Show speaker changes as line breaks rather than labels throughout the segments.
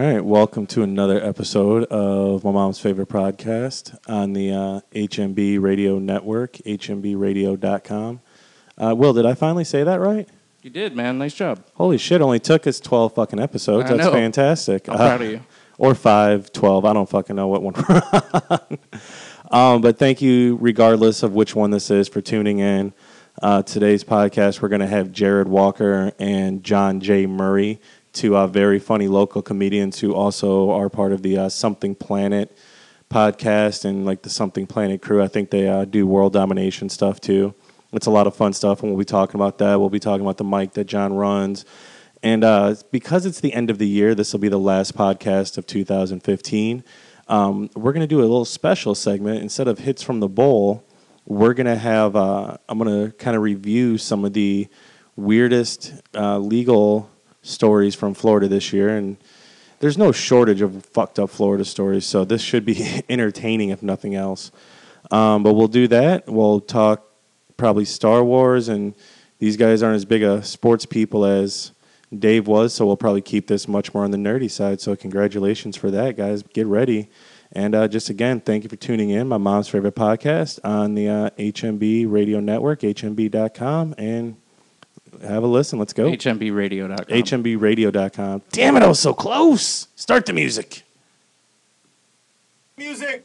right, welcome to another episode of my mom's favorite podcast on the HMB Radio Network, hmbradio.com. Will, did I finally say that right?
You did, man. Nice job.
Holy shit, only took us 12 fucking episodes.
I
That's
know.
fantastic.
I'm proud of you.
Or 5, 12. I don't fucking know what one we're on. But thank you, regardless of which one this is, for tuning in. Today's podcast, we're going to have Jared Walker and John J. Murray, two very funny local comedians who also are part of the Something Planet podcast and like the Something Planet crew. I think they do world domination stuff too. It's a lot of fun stuff, and we'll be talking about that. We'll be talking about the mic that John runs. And because it's the end of the year, this will be the last podcast of 2015. We're going to do a little special segment. Instead of Hits from the Bowl, we're going to have, I'm going to kind of review some of the weirdest legal stories from Florida this year. And there's no shortage of fucked up Florida stories, so this should be entertaining if nothing else. But we'll do that. We'll talk probably Star Wars, and these guys aren't as big a sports people as Dave was, so we'll probably keep this much more on the nerdy side. So congratulations for that, guys. Get ready. And just again, thank you for tuning in. My mom's favorite podcast on the HMB Radio Network, hmb.com, and have a listen. Let's go.
HMBradio.com.
HMBradio.com. Damn it, I was so close. Start the music.
Music.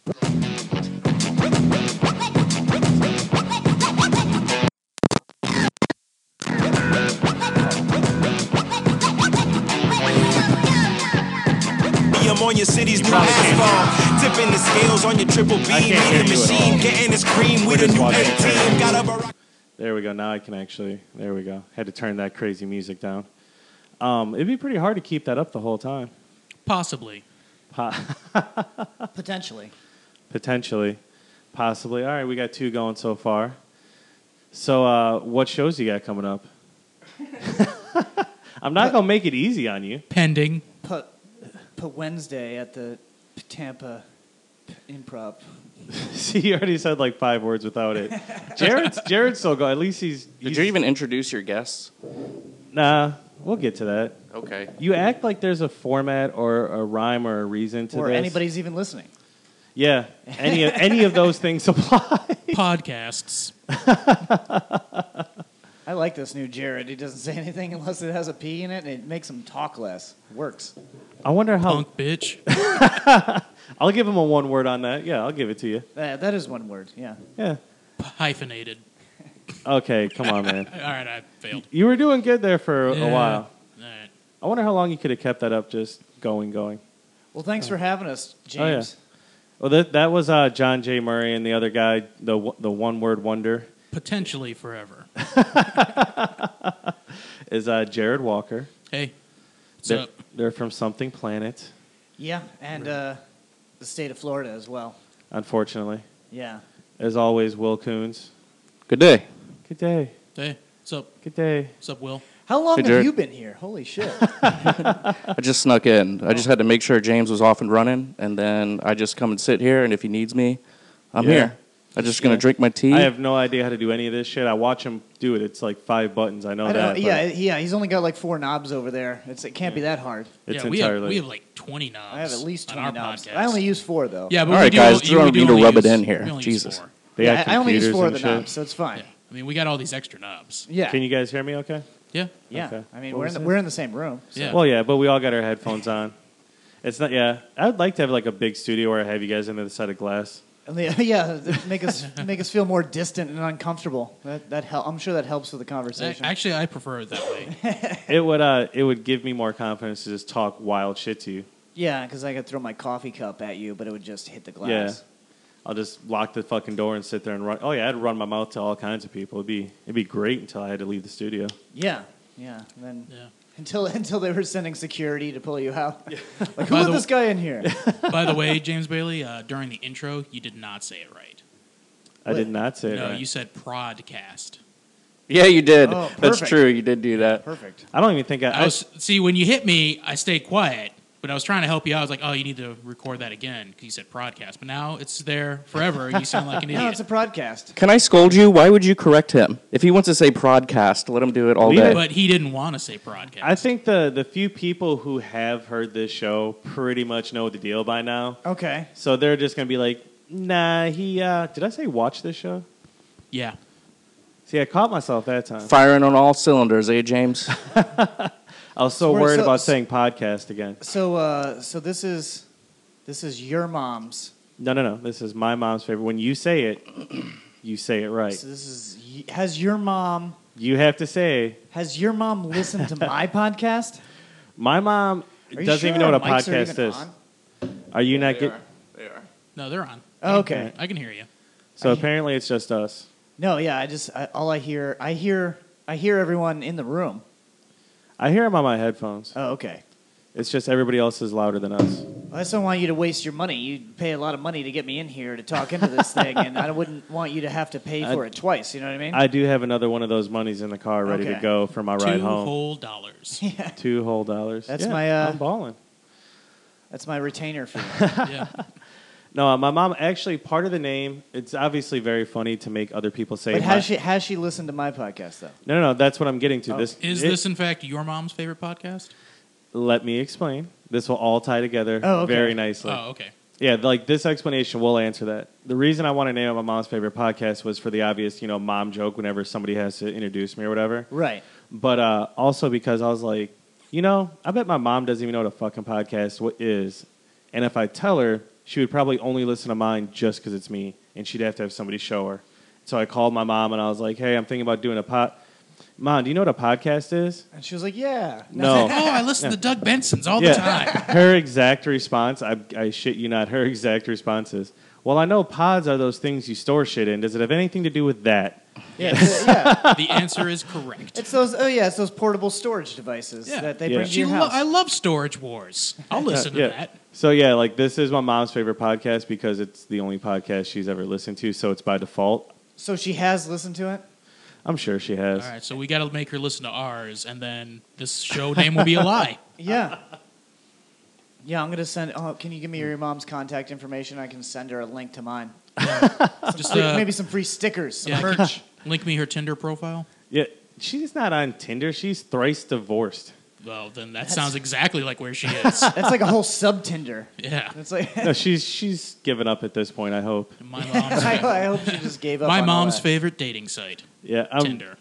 I'm on your city's new asphalt, tipping the scales on your triple B, the machine, getting this cream with a new 18. Got a
There we go. Now I can actually. There we go. Had to turn that crazy music down. It'd be pretty hard to keep that up the whole time.
Possibly.
Potentially.
Potentially. Possibly. All right, we got 2 going so far. So what shows you got coming up? I'm not going to make it easy on you.
Pending.
Put Wednesday at the Tampa Improv.
See, you already said like 5 words without it. Jared's still going. At least he's...
Did you even introduce your guests?
Nah, we'll get to that.
Okay.
You act like there's a format or a rhyme or a reason to
Or
this.
anybody's even listening.
Yeah, any of those things apply.
Podcasts.
I like this new Jared. He doesn't say anything unless it has a P in it, and it makes him talk less. Works.
I wonder how...
Punk bitch.
I'll give him a 1 word on that. Yeah, I'll give it to you.
That is 1 word, yeah.
Yeah.
Hyphenated.
Okay, come on, man.
All right, I failed.
You were doing good there for a while.
All right.
I wonder how long you could have kept that up just going.
Well, thanks for having us, James.
Oh, yeah. Well, that was John J. Murray and the other guy, the one-word wonder.
Potentially forever.
Is Jared Walker.
Hey, what's up?
They're from Something Planet.
Yeah, and the state of Florida as well.
Unfortunately.
Yeah.
As always, Will Coons.
Good day.
Good day.
Hey, what's up?
Good day.
What's up, Will?
How long
Hey,
have
Jared.
you been here? Holy shit.
I just snuck in. I just had to make sure James was off and running, and then I just come and sit here, and if he needs me, I'm here. I'm just going to drink my tea.
I have no idea how to do any of this shit. I watch him do it. It's like 5 buttons. I know that.
Yeah, he's only got like 4 knobs over there. It can't be that hard.
It's
yeah,
entirely...
we have like 20 knobs.
I have at least 20
on our
knobs.
podcast.
I only use 4, though.
Yeah, but
All right, guys, you don't need to rub it in here.
we only
Jesus.
Use 4.
They
Yeah,
have
I only use
computers
4 of
and
the
shit.
knobs, so it's fine.
Yeah. I mean, we got all these extra knobs.
Yeah.
Can you guys hear me okay?
Yeah.
Yeah.
Okay.
I mean,
What was
we're in the same room. So.
Yeah.
Well, yeah, but we all got our headphones on. It's not, yeah. I would like to have like a big studio where I have you guys on the other side of glass.
Yeah, make us feel more distant and uncomfortable. I'm sure that helps with the conversation.
Actually, I prefer it that way.
It would give me more confidence to just talk wild shit to you.
Yeah, because I could throw my coffee cup at you, but it would just hit the glass.
Yeah. I'll just lock the fucking door and sit there and run. Oh yeah, I'd run my mouth to all kinds of people. It'd be great until I had to leave the studio.
Yeah. And then
Yeah.
until they were sending security to pull you out. Like, who
By
let
the-
this guy in here?
By the way, James Bailey, during the intro, you did not say it right.
I did not say
No,
that.
you said prodcast.
Yeah, you did.
Oh,
That's
perfect.
true. You did do that.
Perfect.
I don't even think
See, when you hit me, I stayed quiet. But I was trying to help you out. I was like, oh, you need to record that again because you said broadcast. But now it's there forever. You sound like an idiot.
No, it's a broadcast.
Can I scold you? Why would you correct him? If he wants to say podcast, let him do it all day.
But he didn't want to say broadcast.
I think the few people who have heard this show pretty much know the deal by now.
Okay.
So they're just going to be like, nah, did I say watch this show?
Yeah.
See, I caught myself that time.
Firing on all cylinders, eh, James?
I was so
So-
worried
so-
about saying podcast again.
So this is your mom's.
No. This is my mom's favorite. When you say it, you say it right.
So this is has your mom
You have to say,
listened to my podcast?
my mom
Are you
doesn't
sure
even know what a
our mics are
podcast
even
is.
on?
Are you not getting?
They are.
No, they're on.
Oh, okay.
I can hear you.
So apparently it's just us.
No, yeah. I hear everyone in the room.
I hear them on my headphones.
Oh, okay.
It's just everybody else is louder than us.
I just don't want you to waste your money. You pay a lot of money to get me in here to talk into this thing, and I wouldn't want you to have to pay for it twice. You know what I mean?
I do have another one of those monies in the car ready to
Okay.
go for my ride
$2
home.
whole dollars.
Yeah.
$2 whole.
That's
Yeah,
my,
I'm balling.
That's my retainer fee.
Yeah.
No, my mom actually part of the name. It's obviously very funny to make other people say.
But has she listened to my podcast though?
No. That's what I'm getting to.
Oh.
Is this, in fact, your mom's favorite podcast?
Let me explain. This will all tie together
Oh, okay.
very nicely.
Oh, okay.
Yeah, like this explanation will answer that. The reason I want to name it my mom's favorite podcast was for the obvious, mom joke whenever somebody has to introduce me or whatever.
Right.
But also because I was like, I bet my mom doesn't even know what a fucking podcast is. And if I tell her, she would probably only listen to mine just because it's me, and she'd have to have somebody show her. So I called my mom, and I was like, hey, I'm thinking about doing a Mom, do you know what a podcast is?
And she was like, "Yeah."
No.
Oh, I listen to Doug Benson's all the time.
Her exact response, I shit you not, her exact response is, well, I know pods are those things you store shit in. Does it have anything to do with that?
Yeah. Yeah.
The answer is correct.
It's those portable storage devices
Yeah.
that they
Yeah.
bring to your house.
I love Storage Wars. I'll listen to that.
So, like, this is my mom's favorite podcast because it's the only podcast she's ever listened to, so it's by default.
So she has listened to it?
I'm sure she has.
All right, so we got to make her listen to ours, and then this show name will be a lie.
Yeah. Yeah, I'm going to send... Oh, can you give me your mom's contact information? I can send her a link to mine.
Just
Maybe some free stickers, some merch.
link me her Tinder profile.
Yeah, she's not on Tinder. She's thrice divorced.
Well, then that sounds exactly like where she is.
That's like a whole sub-Tinder.
Yeah.
It's like...
No, she's given up at this point, I hope.
My mom's,
I hope she just gave up
my
on all
mom's
that.
favorite dating site,
Yeah,
Tinder.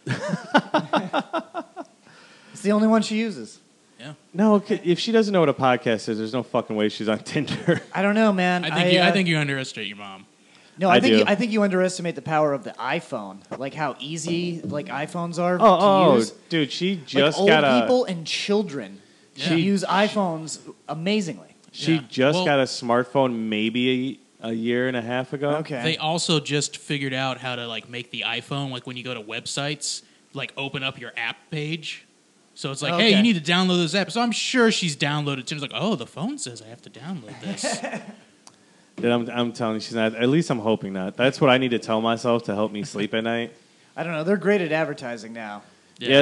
It's the only one she uses.
Yeah.
No, if she doesn't know what a podcast is, there's no fucking way she's on Tinder.
I don't know, man.
I think you underestimate your mom.
No,
I
I think
do.
I think you underestimate the power of the iPhone. Like how easy iPhones are to
Oh,
use.
dude, she just
like
got
old
a
people and children use iPhones amazingly.
she
Yeah.
just
Well-
got a smartphone maybe a year and a half ago.
Okay.
They also just figured out how to make the iPhone, like when you go to websites, open up your app page. So it's like, hey,
Okay.
you need to download this app. So I'm sure she's downloaded it. It's like, oh, the phone says I have to download this.
Dude, I'm telling you, she's not. At least I'm hoping not. That's what I need to tell myself to help me sleep at night.
I don't know. They're great at advertising now.
Yeah,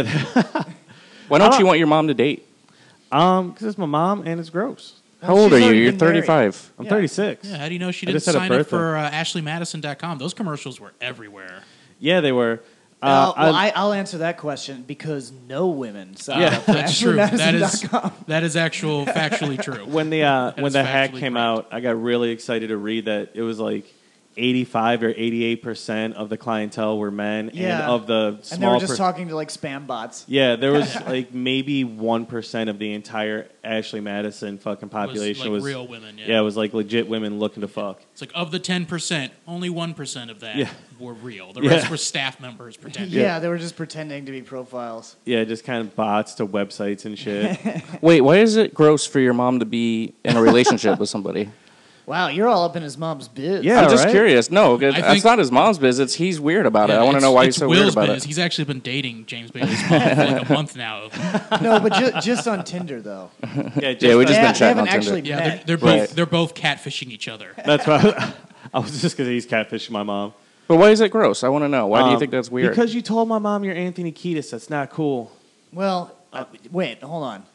Why don't you want your mom to date?
because it's my mom and it's gross.
How old
she's
are you?
already
You're
been married.
35.
I'm
Yeah.
36.
Yeah, how do you know she
I
didn't
just had a
sign up
birthday.
for AshleyMadison.com? Those commercials were everywhere.
Yeah, they were.
I'll answer that question because no women signed
Yeah,
up for
That's true. That is
AshleyMadison.com.
factually true.
when the
is
hack
factually
came
correct.
out, I got really excited to read that it was like 85 or 88% of the clientele were men,
Yeah.
and of the
And they
small
were just talking to spam bots.
yeah, there was maybe 1% of the entire Ashley Madison fucking population was
real women.
yeah, it was legit women looking to fuck.
It's like of the 10%, only 1% of that
Yeah.
were real. The
Yeah.
rest were staff members pretending.
Yeah, they were just pretending to be profiles.
Yeah, just kind of bots to websites and shit.
Wait, why is it gross for your mom to be in a relationship with somebody?
Wow, you're all up in his mom's biz.
Yeah.
I'm just
right?
curious. No,
think-
that's not his mom's business. He's weird about it.
Yeah,
I want to know why he's
it's
so weird
Will's
about
biz.
it.
He's actually been dating James Bailey's mom for a month now.
No, but just on Tinder though.
Yeah,
Yeah, we just
They
been chatting
haven't
on Tinder.
actually
Yeah,
met.
they're
Right.
both catfishing each other.
that's why I was just because he's catfishing my mom.
But why is it gross? I want to know. Why do you think that's weird?
Because you told my mom you're Anthony Kiedis. That's not cool.
Well, wait, hold on.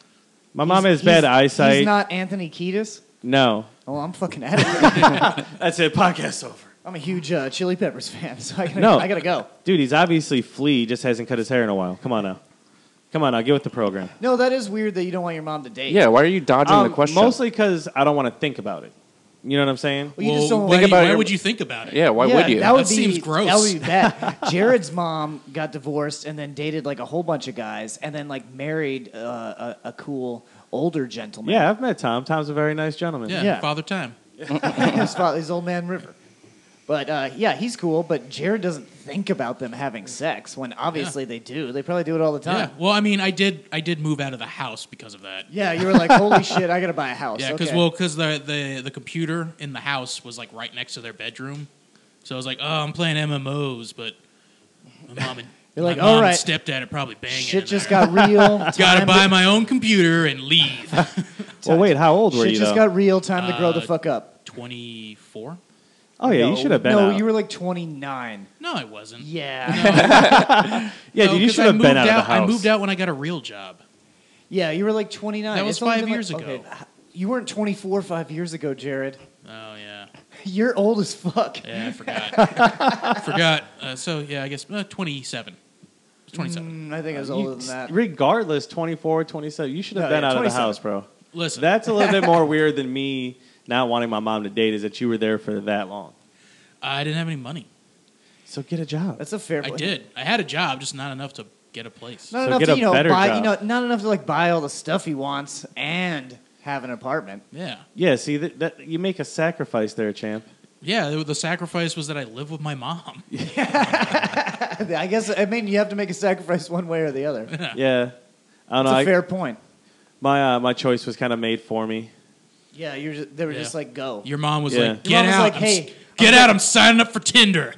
My mom has bad eyesight.
He's not Anthony Kiedis?
No.
Oh, I'm fucking out of here.
That's it. Podcast over.
I'm a huge Chili Peppers fan, so I gotta go.
Dude, he's obviously Flea. Just hasn't cut his hair in a while. Come on now. Get with the program.
No, that is weird that you don't want your mom to date.
Yeah, why are you dodging the question?
Mostly because I don't want to think about it. You know what I'm saying?
Well, you just don't
think about
why
your-
would you think about it?
Yeah, why would you?
That
seems gross.
That would be bad. Jared's mom got divorced and then dated like a whole bunch of guys and then like married a cool older gentleman.
Yeah, I've met Tom. Tom's a very nice gentleman.
Yeah,
Yeah.
Father Time.
his old man River. But yeah, he's cool. But Jared doesn't think about them having sex when obviously they do. They probably do it all the
Yeah.
time.
Well, I mean, I did move out of the house because of that.
Yeah, you were like, holy shit, I gotta buy a house.
Yeah,
Okay.
because the computer in the house was like right next to their bedroom, so I was like, oh, I'm playing MMOs, but my mom and
You're like,
my mom
all right.
and stepdad are probably banging.
Shit
in
just
there.
got real.
Gotta buy my own computer and leave.
Well, wait, how old were
Shit
you,
just
though?
got real. Time to grow the fuck up.
24?
Oh, yeah,
No,
you should have been
No,
out.
you were like 29.
No, I wasn't.
Yeah.
Yeah,
No,
dude, you
'cause
should
I
have been
moved
out of the house.
I moved out when I got a real job.
Yeah, you were like 29.
That was
It's only
5
been, like-
years ago.
okay, you weren't 24 5 years ago, Jared.
Oh yeah,
You're old as fuck.
yeah, I forgot. Forgot. So yeah, I guess 27. It's 27.
I think I was older than that.
Regardless, 24, 27, you should have
No,
been
yeah,
out of the
27.
house, bro.
Listen,
That's a little bit more weird than me not wanting my mom to date, is that you were there for that long.
I didn't have any money.
So get a job.
That's a fair
I
point.
did. I had a job, just not enough to get a place.
Not
So
enough
get
to,
a better
buy,
job.
not enough to like buy all the stuff he wants and have an apartment.
Yeah.
Yeah, see, that you make a sacrifice there, champ.
Yeah, the sacrifice was that I live with my mom.
I guess, I mean, you have to make a sacrifice one way or the other.
Yeah. I don't know.
That's a fair point.
My choice was kind of made for me.
Yeah, they were
Yeah.
just like, go.
Your mom was
Yeah.
like,
Your
"Get
mom was
out!
like,
I'm
"Hey,
s- get out! I'm signing up for Tinder.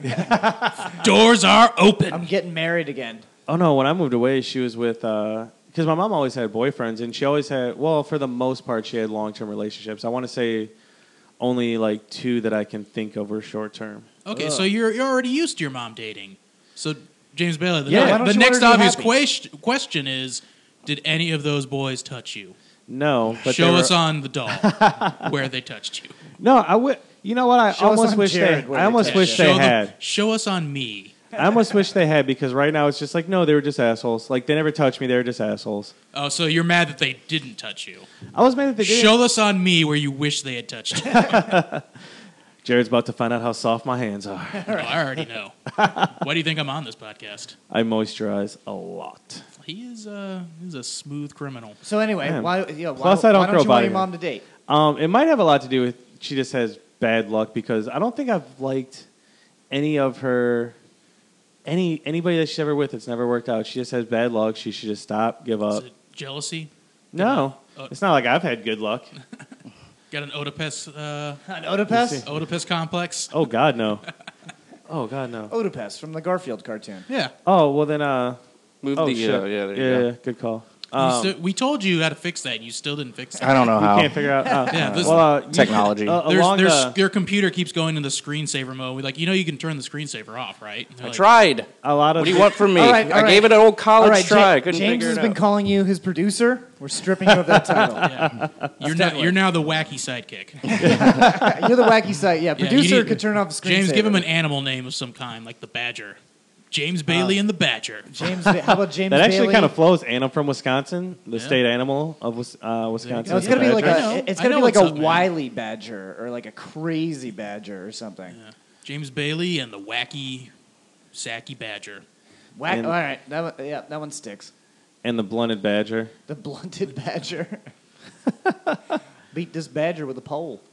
Doors are open."
I'm getting married again.
Oh, no, when I moved away, she was with, because my mom always had boyfriends, and she always had, well, for the most part, she had long-term relationships. I want to say only like 2 that I can think of were short-term.
Okay, so you're already used to your mom dating. So James Bailey,
Yeah. Why
don't
the
you
next
want her to be
obvious
happy?
question is, did any of those boys touch you?
No, but
Show
they were-
us on the doll where they touched you.
No, I would. You know what? I
Show us
almost
on
wish
Jared
they.
where
I
they
almost
touched
wish
you.
they had.
Show us on me.
I almost wish they had, because right now it's just like, no, they were just assholes. Like, they never touched me. They were just assholes.
Oh, so you're mad that they didn't touch you?
I was mad that they did.
Show us on me where you wish they had touched you.
Jared's about to find out how soft my hands are.
Oh, I already know. Why do you think I'm on this podcast?
I moisturize a lot.
He's a smooth criminal.
So anyway,
Man.
why
Plus, I don't
don't you
grow
want
body
your
hair.
mom to date?
It might have a lot to do with she just has bad luck, because I don't think I've liked any of her anybody that she's ever with. It's never worked out. She just has bad luck. She should just stop, give
Is
up.
it jealousy?
No,
Oh.
it's not like I've had good luck.
Got an Oedipus,
An Oedipus?
Oedipus complex?
Oh God, no. Oh God, no.
Oedipus from the Garfield cartoon.
Yeah.
Oh well, then
Move
oh
the
shit.
yeah, there you
yeah,
go.
good call.
We told you how to fix that, and you still didn't fix it.
I don't know
We
how.
can't figure out.
Yeah, this-
Technology.
Your computer keeps going into screensaver mode. We're like, you can turn the screensaver off, right? And they're
I
like,
tried.
a lot of
What do you want from me?
All right, all
I
right.
gave it an old
All
college
right,
try. I couldn't
James
figure
has
it
been
out.
calling you his producer. We're stripping you of that title.
You're now the wacky sidekick.
You're the wacky side. Yeah,
Yeah,
producer
you need-
could turn off the screen.
James, give him an animal name of some kind, like the Badger. James Bailey and the Badger.
James. How about James?
That actually
Bailey?
kind of flows. And I'm from Wisconsin, the
Yeah.
state animal of Wisconsin.
No, it's gonna be like
I know.
it's
I
gonna
know
be like
what's
a
up, man.
wily badger or like a crazy badger or something.
Yeah. James Bailey and the wacky, sacky Badger.
Whack.
And-
all right, that one sticks.
and the blunted badger.
The blunted badger. Beat this badger with a pole.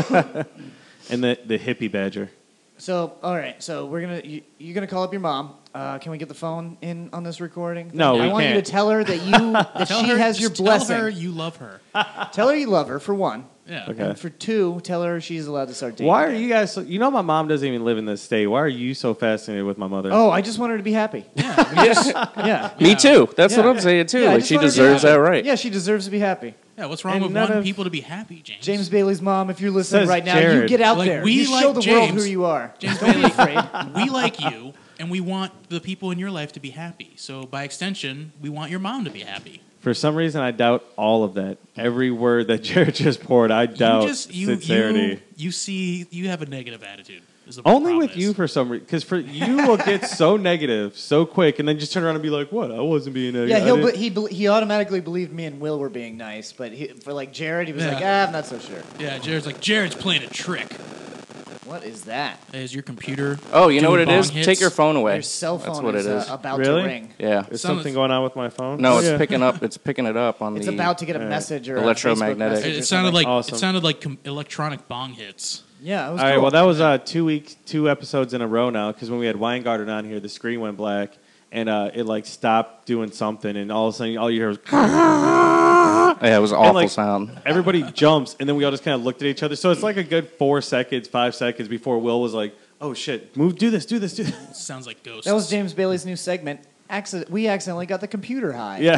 And the hippie badger.
So, all right. So you're gonna call up your mom. Can we get the phone in on this recording?
No,
I
we
want you
can't.
to tell her that she has your blessing.
Tell her you love her.
Tell her you love her for one.
Yeah.
Okay.
And for two, tell her she's allowed to start dating.
Why are
again.
you guys? You know, my mom doesn't even live in this state. Why are you so fascinated with my mother?
Oh, I just want her to be happy.
Yes.
Yeah.
Me too. That's what
Yeah.
I'm saying too.
Yeah, I
Like
just
she
want her to be
deserves that
happy.
right.
Yeah, she deserves to be happy.
Yeah, what's wrong
And
with
none
wanting
of-
people to be happy, James?
James Bailey's mom, if you're listening
Says
right now, you
Jared.
get out
Like,
there.
we
You
like
show the world
James.
who you are.
James
Don't be
Bailey,
afraid.
we like you, and we want the people in your life to be happy. So by extension, we want your mom to be happy.
For some reason, I doubt all of that. Every word that Jared just poured, I doubt sincerity.
You have a negative attitude. Is the
Only
problem
with
is.
you for some reason, because for you will get so negative so quick, and then just turn around and be like, "What? I wasn't being negative."
Yeah, he automatically believed me and Will were being nice, but for like Jared, he was like, I'm not so sure.
Yeah, Jared's playing a trick.
What is that?
Is your computer?
Oh, you know what
doing
it is?
bong hits?
Take your phone away.
Your cell phone
That's what
is,
it is.
about
Really?
to ring.
Yeah.
Is
Some-
something going on with my phone?
No,
Oh,
it's
yeah.
picking up. It's picking it up on
It's
the.
about to get a message or
Electromagnetic.
A Facebook message or
It sounded
something.
like
Awesome.
electronic bong hits.
Yeah, it was
All right,
cool.
well, that was 2 episodes in a row now, because when we had Weingarten on here, the screen went black, and it, like, stopped doing something, and all of a sudden, all you hear was...
Yeah, it was an awful
like,
sound.
Everybody jumps, and then we all just kind of looked at each other. So it's like a good 4 seconds, 5 seconds before Will was like, oh, shit, do this.
Sounds like ghosts.
That was James Bailey's new segment. We accidentally got the computer high.
Yeah.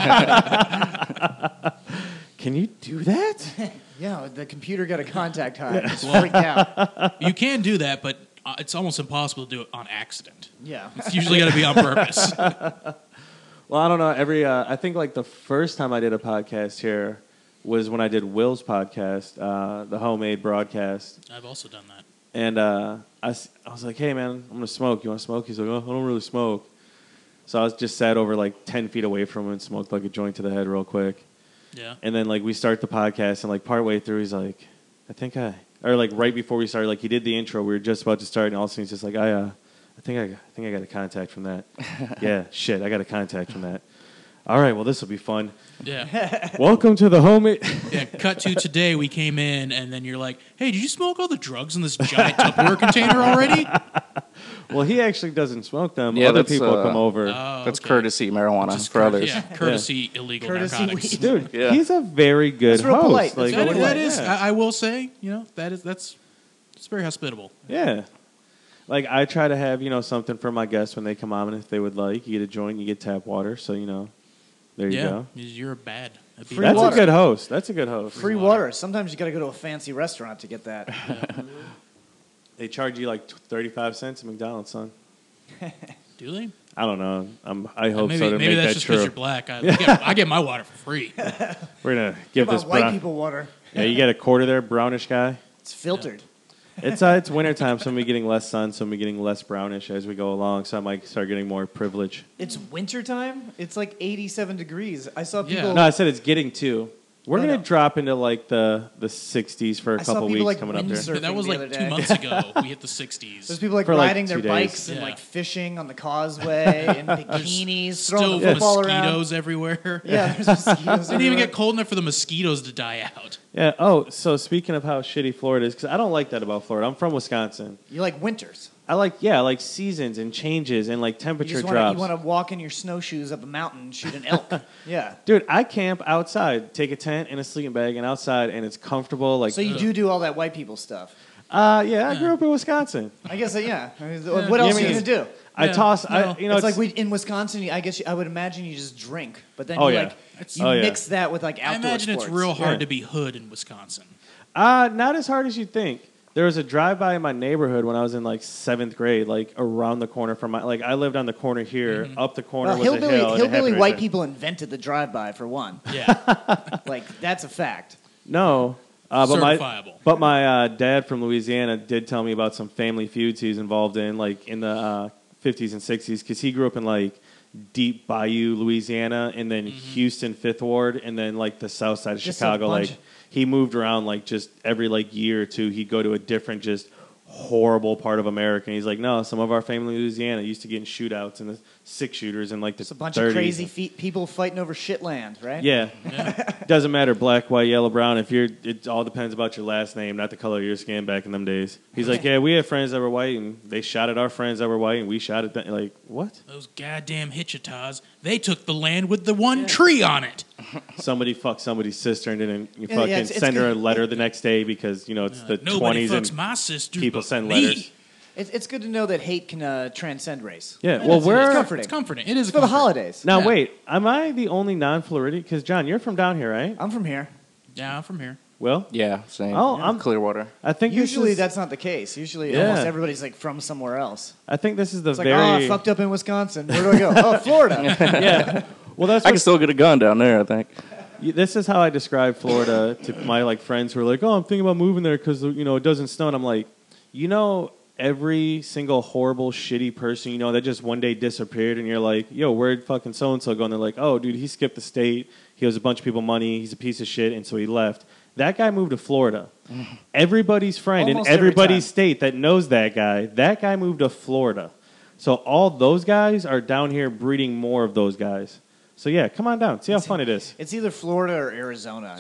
Can you do that?
Yeah, the computer got a contact high. It's freaked out.
You can do that, but it's almost impossible to do it on accident.
Yeah.
It's usually got to be on purpose.
Well, I don't know. I think like the first time I did a podcast here was when I did Will's podcast, the homemade broadcast.
I've also done that.
And I was like, hey, man, I'm going to smoke. You want to smoke? He's like, oh, I don't really smoke. So I was just sat over like 10 feet away from him and smoked like a joint to the head real quick.
Yeah.
And then like we start the podcast, and like partway through, he's like, or like right before we started, like he did the intro. We were just about to start, and all of a sudden he's just like, I think I got a contact from that. Yeah, shit, I got a contact from that. All right, well, this will be fun.
Yeah.
Welcome to the homemade.
Yeah. Cut to today, we came in, and then you're like, hey, did you smoke all the drugs in this giant Tupperware container already?
Well, he actually doesn't smoke them.
Yeah,
Other
that's,
people come over.
That's
okay.
courtesy marijuana for others.
Yeah, courtesy illegal
Courtesy
narcotics.
weed.
Dude,
Yeah.
he's a very good
That's real
host.
polite.
Like,
That's
That,
real
what-
that is,
yeah.
I will say, that's very hospitable.
Yeah. Like, I try to have, something for my guests when they come on, and if they would like, you get a joint, you get tap water, so, there you go.
You're bad.
Free
That's
water.
a good host. That's a good host.
Free water. Sometimes you got to go to a fancy restaurant to get that.
They charge you like 35 cents at McDonald's, son.
Do they?
I don't know. I hope
Maybe,
so to
maybe
make
that's
that
just because
true.
you're black. I get my water for free.
We're going to give
About
this
white
brown.
people water.
Yeah, you get a quarter there, brownish guy.
It's filtered.
It's wintertime, so I'm getting less sun, so I'm getting less brownish as we go along, so I might start getting more privilege.
It's wintertime. It's like 87 degrees. I saw people.
Yeah.
No, I said it's getting to. We're
No,
going to
no.
drop into like the 60s for a
I saw
couple
people,
weeks
like,
coming up there.
windsurfing
That was
the
like
other
2
day.
months ago. We hit the 60s.
There's people like
For, like,
riding
2
their
days.
bikes and
Yeah.
like fishing on the causeway in bikinis,
Still
throwing the football around.
mosquitoes everywhere.
Yeah, there's mosquitoes.
It didn't even
everywhere.
get cold enough for the mosquitoes to die out.
Yeah. Oh, so speaking of how shitty Florida is, because I don't like that about Florida. I'm from Wisconsin.
You like winters.
I like seasons and changes and like
You
temperature
just
drops.
want to walk in your snowshoes up a mountain and shoot an elk. Yeah.
Dude, I camp outside, take a tent and a sleeping bag, and outside, and it's comfortable. Like,
So you do all that white people stuff.
yeah, I grew up in Wisconsin.
I guess, yeah. I mean, what
Yeah,
else
I
are you
mean,
going to do?
I
Yeah,
toss.
well,
It's like in Wisconsin, I would imagine you just drink, but then
Oh,
you
yeah.
you mix that with like
I
outdoor
imagine
sports.
it's real hard
Yeah.
to be hood in Wisconsin.
Not as hard as you'd think. There was a drive-by in my neighborhood when I was in like 7th grade, like around the corner from my. Like I lived on the corner here. Up the corner
Well,
was a hill. and it
hillbilly
happened right
white
there.
people invented the drive-by for one.
Yeah,
Like that's a fact.
No, but
certifiable.
my dad from Louisiana did tell me about some family feuds he's involved in, like in the 50s and 60s, because he grew up in like Deep Bayou, Louisiana, and then Houston, 5th Ward, and then like the south side of
Just a
Chicago.
bunch-
Like he moved around like just every like year or two. He'd go to a different just horrible part of America. And he's like, no, some of our family in Louisiana used to get in shootouts and the 6-shooters in like the
It's a bunch
30s.
of crazy people fighting over shit land, right?
Yeah. Doesn't matter, black, white, yellow, brown. It all depends about your last name, not the color of your skin back in them days. He's like, yeah, we had friends that were white, and they shot at our friends that were white, and we shot at them. Like, what?
Those goddamn Hitchitas, they took the land with the one tree on it.
Somebody fucked somebody's sister, and then you
Yeah,
fucking
it's
send her a
good.
letter the next day because, it's the
Nobody
20s
fucks
and
my sister.
people
but
send
me.
letters.
It's good to know that hate can transcend race.
Yeah, well,
it's
we're...
comforting.
It's comforting. It is
It's for the
comforting.
holidays.
Now,
Yeah.
wait, am I the only non-Floridian? Because, John, you're from down here, right?
I'm from here.
Yeah, I'm from here.
Will?
Yeah, same.
Oh, I'm-
Clearwater.
I think
Usually
this is,
that's not the case. Usually
Yeah.
almost everybody's like from somewhere else.
I think this is the
It's like,
very...
oh, I fucked up in Wisconsin. Where do I go? Oh, Florida.
Yeah. Well, that's
I can still get a gun down there, I think.
this is how I describe Florida to my like friends who are like, "Oh, I'm thinking about moving there because it doesn't snow." And I'm like, every single horrible, shitty person that just one day disappeared, and you're like, "Yo, where'd fucking so and so go?" And they're like, "Oh, dude, he skipped the state. He owes a bunch of people money. He's a piece of shit, and so he left." That guy moved to Florida. Everybody's friend
Almost
in
every
everybody's
time.
state that knows that guy moved to Florida. So all those guys are down here breeding more of those guys. So yeah, come on down. See how fun it is.
It's either Florida or Arizona.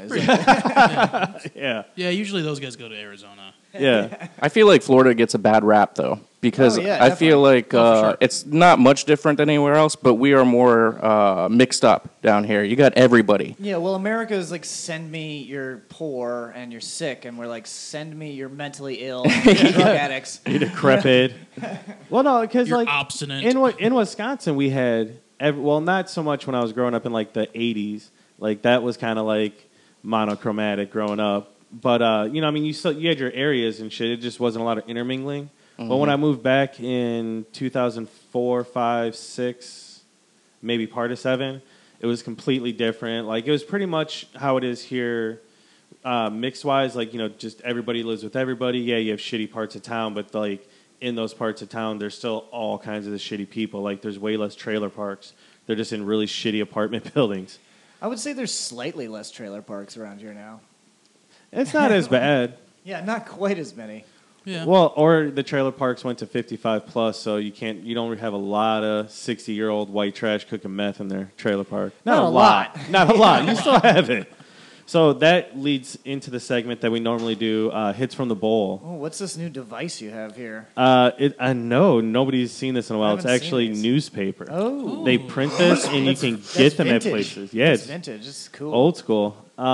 Yeah.
Yeah, usually those guys go to Arizona.
Yeah.
I feel like Florida gets a bad rap, though, because
Oh, yeah,
I feel like
for sure.
it's not much different than anywhere else, but we are more mixed up down here. You got everybody.
Yeah, well, America is like, send me you're poor and you're sick, and we're like, send me you're mentally ill and you're drug addicts.
You're decrepit. Well, no, because
You're
like
obstinate.
in Wisconsin we had not so much when I was growing up in like the 80s. Like that was kind of like monochromatic growing up. But you had your areas and shit. It just wasn't a lot of intermingling. But when I moved back in 2004, 5, 6, maybe part of 7, it was completely different. Like it was pretty much how it is here, mixed wise. Like just everybody lives with everybody. Yeah, you have shitty parts of town, but like in those parts of town, there's still all kinds of the shitty people. Like there's way less trailer parks. They're just in really shitty apartment buildings.
I would say there's slightly less trailer parks around here now.
It's not as bad.
Yeah, not quite as many.
Yeah.
Well, or the trailer parks went to 55 plus, so you don't have a lot of 60-year-old white trash cooking meth in their trailer park.
Not a lot.
Not a lot. You still have it. So that leads into the segment that we normally do, Hits from the Bowl.
Oh, what's this new device you have here?
I know nobody's seen this in a while. It's
haven't seen
actually
these.
newspaper.
Oh.
They print this, and you can get them
vintage.
at places. Yeah,
That's
it's
vintage. It's cool.
old school.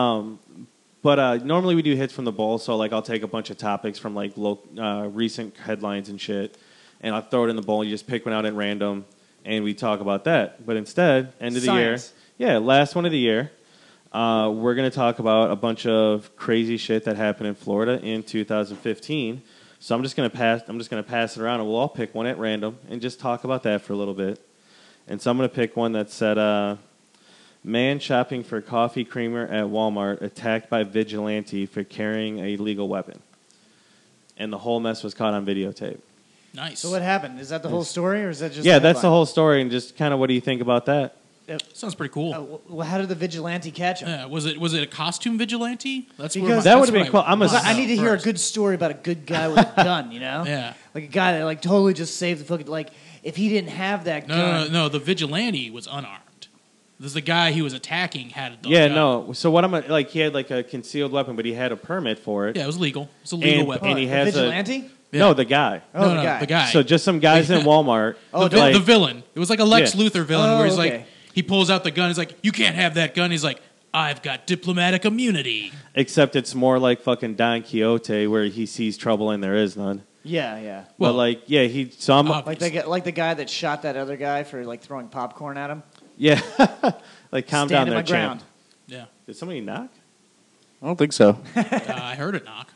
But normally we do Hits from the Bowl, so like I'll take a bunch of topics from like recent headlines and shit, and I'll throw it in the bowl. You just pick one out at random, and we talk about that. But instead, end of the
Science.
year, last one of the year, we're going to talk about a bunch of crazy shit that happened in Florida in 2015. So I'm just going to pass it around, and we'll all pick one at random and just talk about that for a little bit. And so I'm going to pick one that said, man shopping for coffee creamer at Walmart attacked by vigilante for carrying a legal weapon. And the whole mess was caught on videotape.
Nice.
So what happened? Is that the whole story, or is that just
Yeah,
the
that's the
headline?
whole story. And just kind of what do you think about that?
Sounds pretty cool.
Well, how did the vigilante catch him?
Yeah, was it a costume vigilante? That's
Because-
where
That would have
that's
been
what
cool. I'm a-
I need to hear a
first.
good story about a good guy with a gun,
Yeah.
Like a guy that like totally just saved the fucking, like, if he didn't have that gun.
No. The vigilante was unarmed. This is the guy he was attacking had a
Yeah,
gun.
no. So what he had like a concealed weapon, but he had a permit for it.
Yeah, it was legal. It's a legal
And-
weapon.
and he
The
has
vigilante?
No, the guy.
Oh,
no,
the guy.
So just some guys in Walmart.
Oh,
the villain. It was like a Lex
Yeah.
Luthor villain
Oh,
where he's
okay.
like, he pulls out the gun. He's like, you can't have that gun. He's like, I've got diplomatic immunity.
Except it's more like fucking Don Quixote, where he sees trouble and there is none.
Yeah, yeah.
Well,
But like, yeah, he. So I'm
Like the guy that shot that other guy for like throwing popcorn at him.
yeah, like calm down
Stand
there,
my ground.
champ.
Yeah.
Did somebody knock?
I don't think so.
I heard it knock.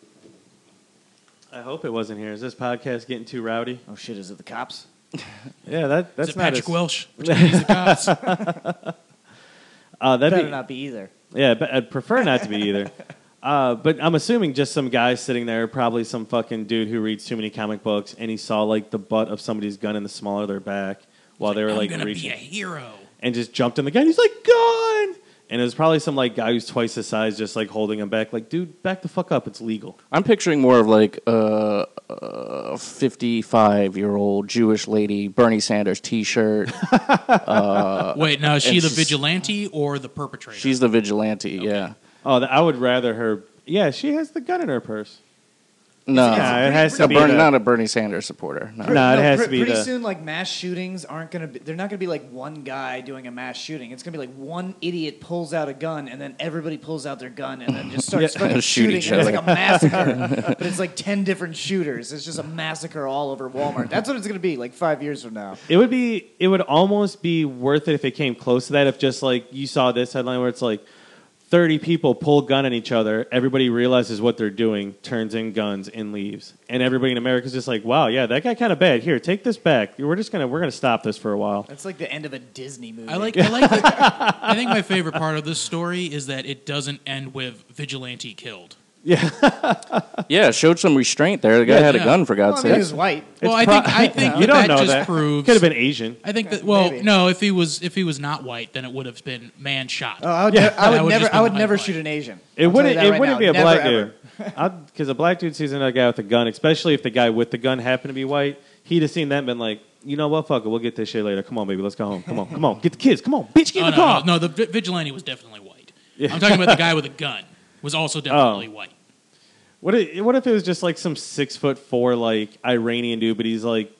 I hope it wasn't here. Is this podcast getting too rowdy?
Oh shit! Is it the cops?
Yeah, that's
Is it
not
Patrick
as,
Welsh? Pretending he's the cops.
that'd
Better
be,
not be either.
Yeah, but I'd prefer not to be either. But I'm assuming just some guy sitting there, probably some fucking dude who reads too many comic books, and he saw like the butt of somebody's gun in the small of their back while they were
I'm
like
gonna
reaching,
be a hero.
and just jumped in the gun. He's like, gun! And it was probably some like guy who's twice his size, just like holding him back. Like, dude, back the fuck up. It's legal.
I'm picturing more of like a 55-year-old Jewish lady, Bernie Sanders T-shirt.
Wait, now is she
and
the
she's-
vigilante or the perpetrator?
She's the vigilante. Yeah.
Oh, I would rather her. Yeah, she has the gun in her purse.
No,
Yeah, it has to
a
be
Bernie,
the-
not a Bernie Sanders supporter. No.
No, it has to be
pretty
the-
soon, like mass shootings aren't gonna be. They're not gonna be like one guy doing a mass shooting. It's gonna be like one idiot pulls out a gun, and then everybody pulls out their gun, and then just starts fucking
Shoot
shooting.
each
And it's
other.
like a massacre, but it's like 10 different shooters. It's just a massacre all over Walmart. That's what it's gonna be like 5 years from now.
It would almost be worth it if it came close to that. If just like you saw this headline where it's like 30 people pull a gun on each other. Everybody realizes what they're doing, turns in guns, and leaves. And everybody in America is just like, wow, yeah, that guy kind of bad. Here, take this back. We're gonna stop this for a while.
That's like the end of a Disney movie.
I think my favorite part of this story is that it doesn't end with vigilante killed.
Yeah.
Yeah, showed some restraint there. The guy had a gun, for
Well,
God's
I mean, he
sake.
was white.
Well, I think
You don't
that
know
just
that.
proves.
Could have been Asian.
I think that.
Maybe.
No. If he was not white, then it would have been man shot.
Oh, I would,
Yeah.
I would
That would've
never,
just
I would
been
never
highlight.
shoot an Asian.
It
I'll tell
wouldn't.
you that
It
right
wouldn't
now.
be a
Never,
black
ever.
dude. Because a black dude sees another guy with a gun, especially if the guy with the gun happened to be white. He'd have seen that and been like, you know what, fuck it, we'll get this shit later. Come on, baby, let's go home. Come on, get the kids. Come on, bitch, get in the car.
No, the vigilante was definitely white. I'm talking about the guy with a gun was also definitely white.
What if it was just like some 6'4" like Iranian dude, but he's like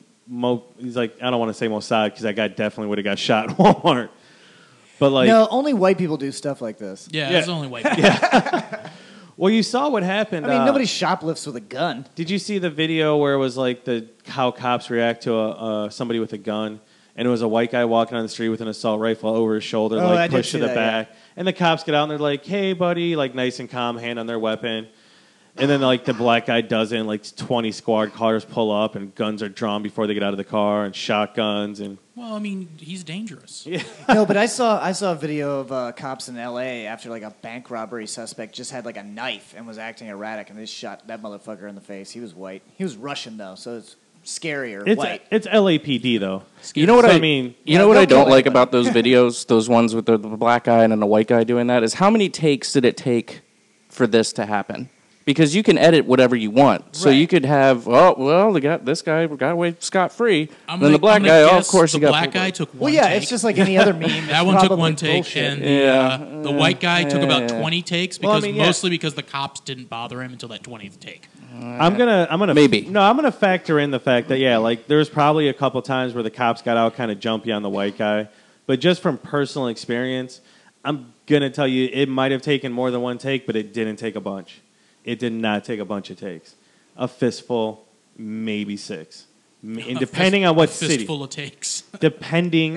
I don't want to say Mossad because that guy definitely would have got shot at Walmart. But like,
No, only white people do stuff like this.
Yeah,
Yeah.
there's only white people.
well, you saw what happened.
I mean, nobody shoplifts with a gun.
Did you see the video where it was like how cops react to somebody with a gun, and it was a white guy walking on the street with an assault rifle over his shoulder,
Oh, I
like
did
pushed to
see
the
that,
back, and the cops get out and they're like, "Hey, buddy," like nice and calm, hand on their weapon. And then, like, the black guy doesn't. Like, 20 squad cars pull up, and guns are drawn before they get out of the car, and shotguns, and
Well, I mean, he's dangerous.
No, but I saw a video of cops in L.A. after like a bank robbery suspect just had like a knife and was acting erratic, and they shot that motherfucker in the face. He was white. He was Russian though, so it's scarier. White.
it's LAPD though.
You know what
So,
I
I mean,
You know what
they'll
I don't
kill
like
anybody.
about those videos, those ones with the black guy and then the white guy doing that, is how many takes did it take for this to happen? Because you can edit whatever you want. So
Right.
you could have, this guy got away scot-free.
I'm
Then the black
gonna
guy, of
guess
course,
the
he got
black
pulled
guy
over.
took one.
Well, yeah,
take.
it's just like any other meme.
That
It's
one took
probably
one take,
bullshit.
and the
Yeah.
white guy took about
Yeah.
20 takes
Well, I
because
mean, yeah.
mostly because the cops didn't bother him until that 20th take.
I'm gonna
Maybe.
No, I'm gonna factor in the fact that like there was probably a couple times where the cops got out kind of jumpy on the white guy, but just from personal experience, I'm gonna tell you it might have taken more than one take, but it didn't take a bunch. It did not take a bunch of takes. A fistful, maybe 6, and depending on what city.
Fistful of takes.
Fistful.
Depending,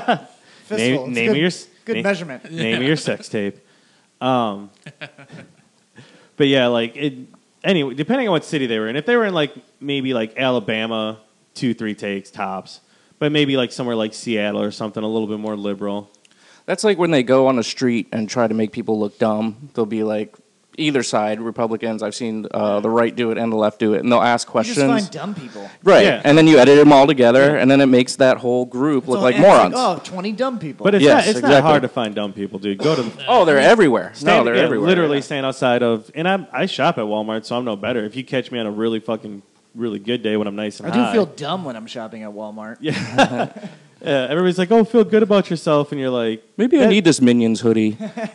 name
It's
of
good,
your
good measurement.
name of your sex tape. But yeah, like it. Anyway, depending on what city they were in, if they were in like maybe like Alabama, 2-3 takes tops, but maybe like somewhere like Seattle or something a little bit more liberal.
That's like when they go on the street and try to make people look dumb. They'll be like, either side, Republicans, I've seen the right do it and the left do it, and they'll ask
You
questions.
just find dumb people.
Right,
Yeah.
and then you edit them all together, and then it makes that whole group look
So
like
it's
morons.
oh, 20 dumb people.
But it's
Yes,
not
exactly.
hard to find dumb people, dude. Go to
They're everywhere.
stand,
They're
yeah,
everywhere.
literally stand outside of, and I shop at Walmart, so I'm no better. If you catch me on a really good day when I'm nice and
I do
high,
feel dumb when I'm shopping at Walmart.
yeah, everybody's like, "Oh, feel good about yourself," and you're like,
Maybe I
that-
need this Minions hoodie.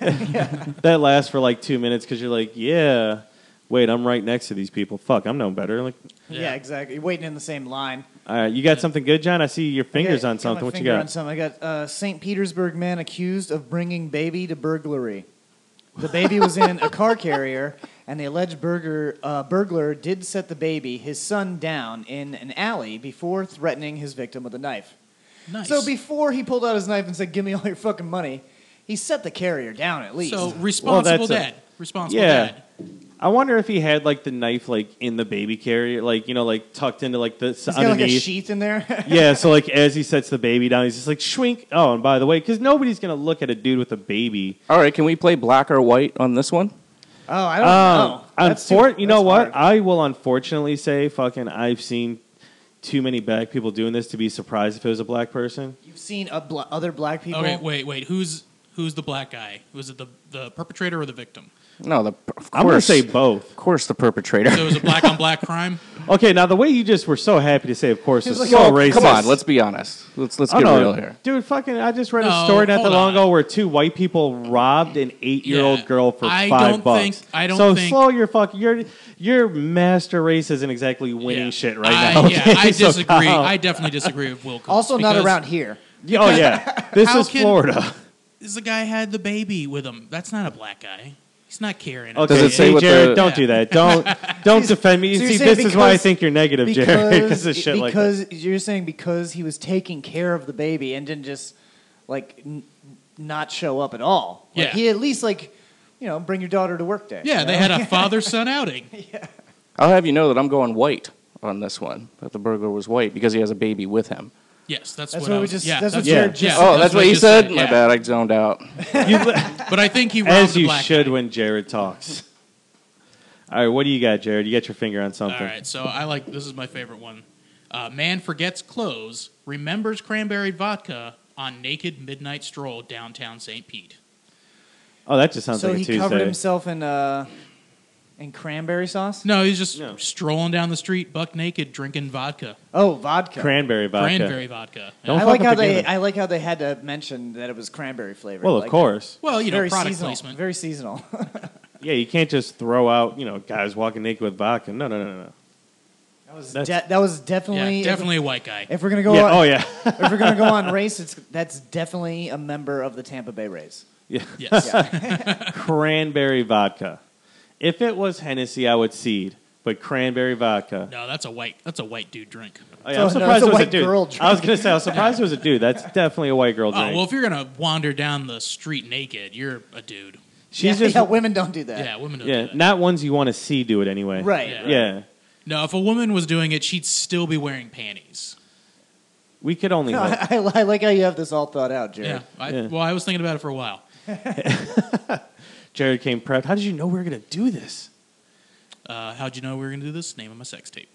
that lasts for like 2 minutes because you're like, "Yeah, wait, I'm right next to these people. Fuck, I'm no better." Like,
Yeah, exactly. You're waiting in the same line.
all right, you got something good, John? I see your fingers
Okay,
on
got
something.
my
What you
finger
got?
On something. I got St. Petersburg man accused of bringing baby to burglary. The baby was in a car carrier, and the alleged burglar did set the baby, his son, down in an alley before threatening his victim with a knife.
Nice.
So before he pulled out his knife and said, "Give me all your fucking money," he set the carrier down at least.
So responsible
that's a-
dad. Responsible
Yeah.
dad.
I wonder if he had like the knife like in the baby carrier, like like tucked into like the
He's got like a
underneath.
sheath in there.
Yeah, so like as he sets the baby down, he's just like shrink. Oh, and by the way, because nobody's gonna look at a dude with a baby.
All right, can we play black or white on this one?
Oh, I don't know. That's
You know
that's
what?
hard.
I will unfortunately say, fucking, I've seen too many black people doing this to be surprised if it was a black person.
You've seen other black people.
Okay, wait. Who's the black guy? Was it the perpetrator or the victim?
No, of course.
I'm gonna say both.
Of course, the perpetrator.
So it was a black on black crime.
Okay, now the way you just were so happy to say, of course,
He
is
was
so
like,
racist.
Come on, let's be honest. Let's
Oh,
get
no,
real here.
dude. Fucking, I just read a
No,
story not that
hold
long
on.
ago where 2 white people robbed an 8-year-old
Yeah.
girl for
I
$5.
don't think- I don't
so
think-
slow your fucking. Your master race isn't exactly winning
Yeah.
shit right now.
Yeah,
okay?
I
So
disagree.
calm.
I definitely disagree with Will. Cox
Also, not
because
around here.
Oh yeah, this
How
is
can-
Florida.
The guy had the baby with him. That's not a black guy. He's not carrying. a
Okay,
Does it say
hey,
what
Jared,
the-
don't do that. Don't defend me.
So you're
See,
saying
this is why I
because-
think you're negative, Jared. Because of shit like that.
because you're saying because he was taking care of the baby and didn't just like not show up at all. Like,
Yeah.
he at least like bring your daughter to work day.
Yeah, they had a father-son outing.
I'll have you know that I'm going white on this one. That the burglar was white because he has a baby with him.
Yes, that's
That's
what
what
I
we
was.
just.
Yeah,
that's what
that's
Jared
yeah.
just.
Oh, that's what
I
you
just
said? My
yeah.
bad, I zoned out.
But I think he robbed
As
the
you
black
should
guy.
when Jared talks. All right, what do you got, Jared? You got your finger on something.
All right, so I like this is my favorite one. Man forgets clothes, remembers cranberry vodka on naked midnight stroll downtown St. Pete.
Oh, that just sounds
So
like a
he
Tuesday.
covered himself in cranberry sauce.
No, he's just
No.
strolling down the street, buck naked, drinking vodka,
Oh, vodka.
Cranberry vodka.
cranberry vodka.
Don't
I
fuck
like
up
how
the
they.
gimmick.
I like how they had to mention that it was cranberry flavored.
Well, of
Like,
course.
Well,
Very
product
seasonal.
placement.
Very seasonal.
Yeah, you can't just throw out, guys walking naked with vodka. No.
That was definitely.
Yeah, definitely a white guy.
If we're gonna go,
Yeah.
on,
Oh, yeah.
if we're gonna go on race, that's definitely a member of the Tampa Bay Rays.
Yeah.
Yes.
Cranberry vodka. If it was Hennessy, I would cede. But cranberry vodka.
No, that's a white dude drink.
Oh, yeah,
So,
I'm
no,
surprised
it's a
it was a
white
dude.
girl
I was
drink.
going to say, I was surprised it was a dude. That's definitely a white girl
Oh
drink.
well, if you're gonna wander down the street naked, you're a dude.
She's
yeah,
just,
yeah, women don't do that.
Yeah, women don't
yeah,
do that.
not ones you want to see do it anyway.
Right.
Yeah.
Yeah.
No, if a woman was doing it, she'd still be wearing panties.
We could only
No,
hope.
I like how you have this all thought out, Jared.
Yeah,
Yeah.
I was thinking about it for a while.
Jared came prepped. How did you know we were going to do this?
How'd you know we were gonna do this? Name of my sex tape.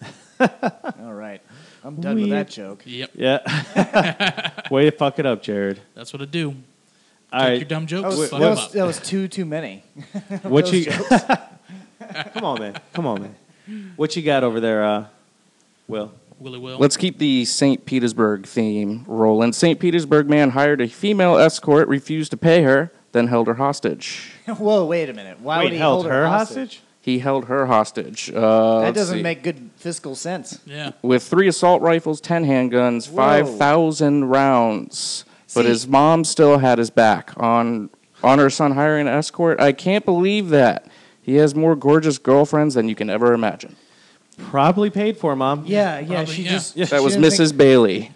All right. I'm done with
Weird.
that joke.
Yep,
Yeah. Way to fuck it up, Jared.
that's what I do.
All
Take
right.
your dumb
That
jokes,
was,
fuck
that
them
was,
up.
that was too many.
What
those
you?
jokes.
Come on, man. What you got over there, Will?
Willie Will.
Let's keep the St. Petersburg theme rolling. St. Petersburg man hired a female escort, refused to pay her, then held her hostage.
Whoa, wait a minute. Why would
Wait,
he
held
hold
her hostage?
He held her hostage.
That
Let's
doesn't
see.
make good fiscal sense.
Yeah.
With 3 assault rifles, 10 handguns,
Whoa.
5,000 rounds. But
See-
his mom still had his back on her son hiring an escort. I can't believe that. He has more gorgeous girlfriends than you can ever imagine.
Probably paid for, Mom.
Yeah,
Probably,
she
yeah.
just.
That
she
was
didn't
Mrs.
think-
Bailey.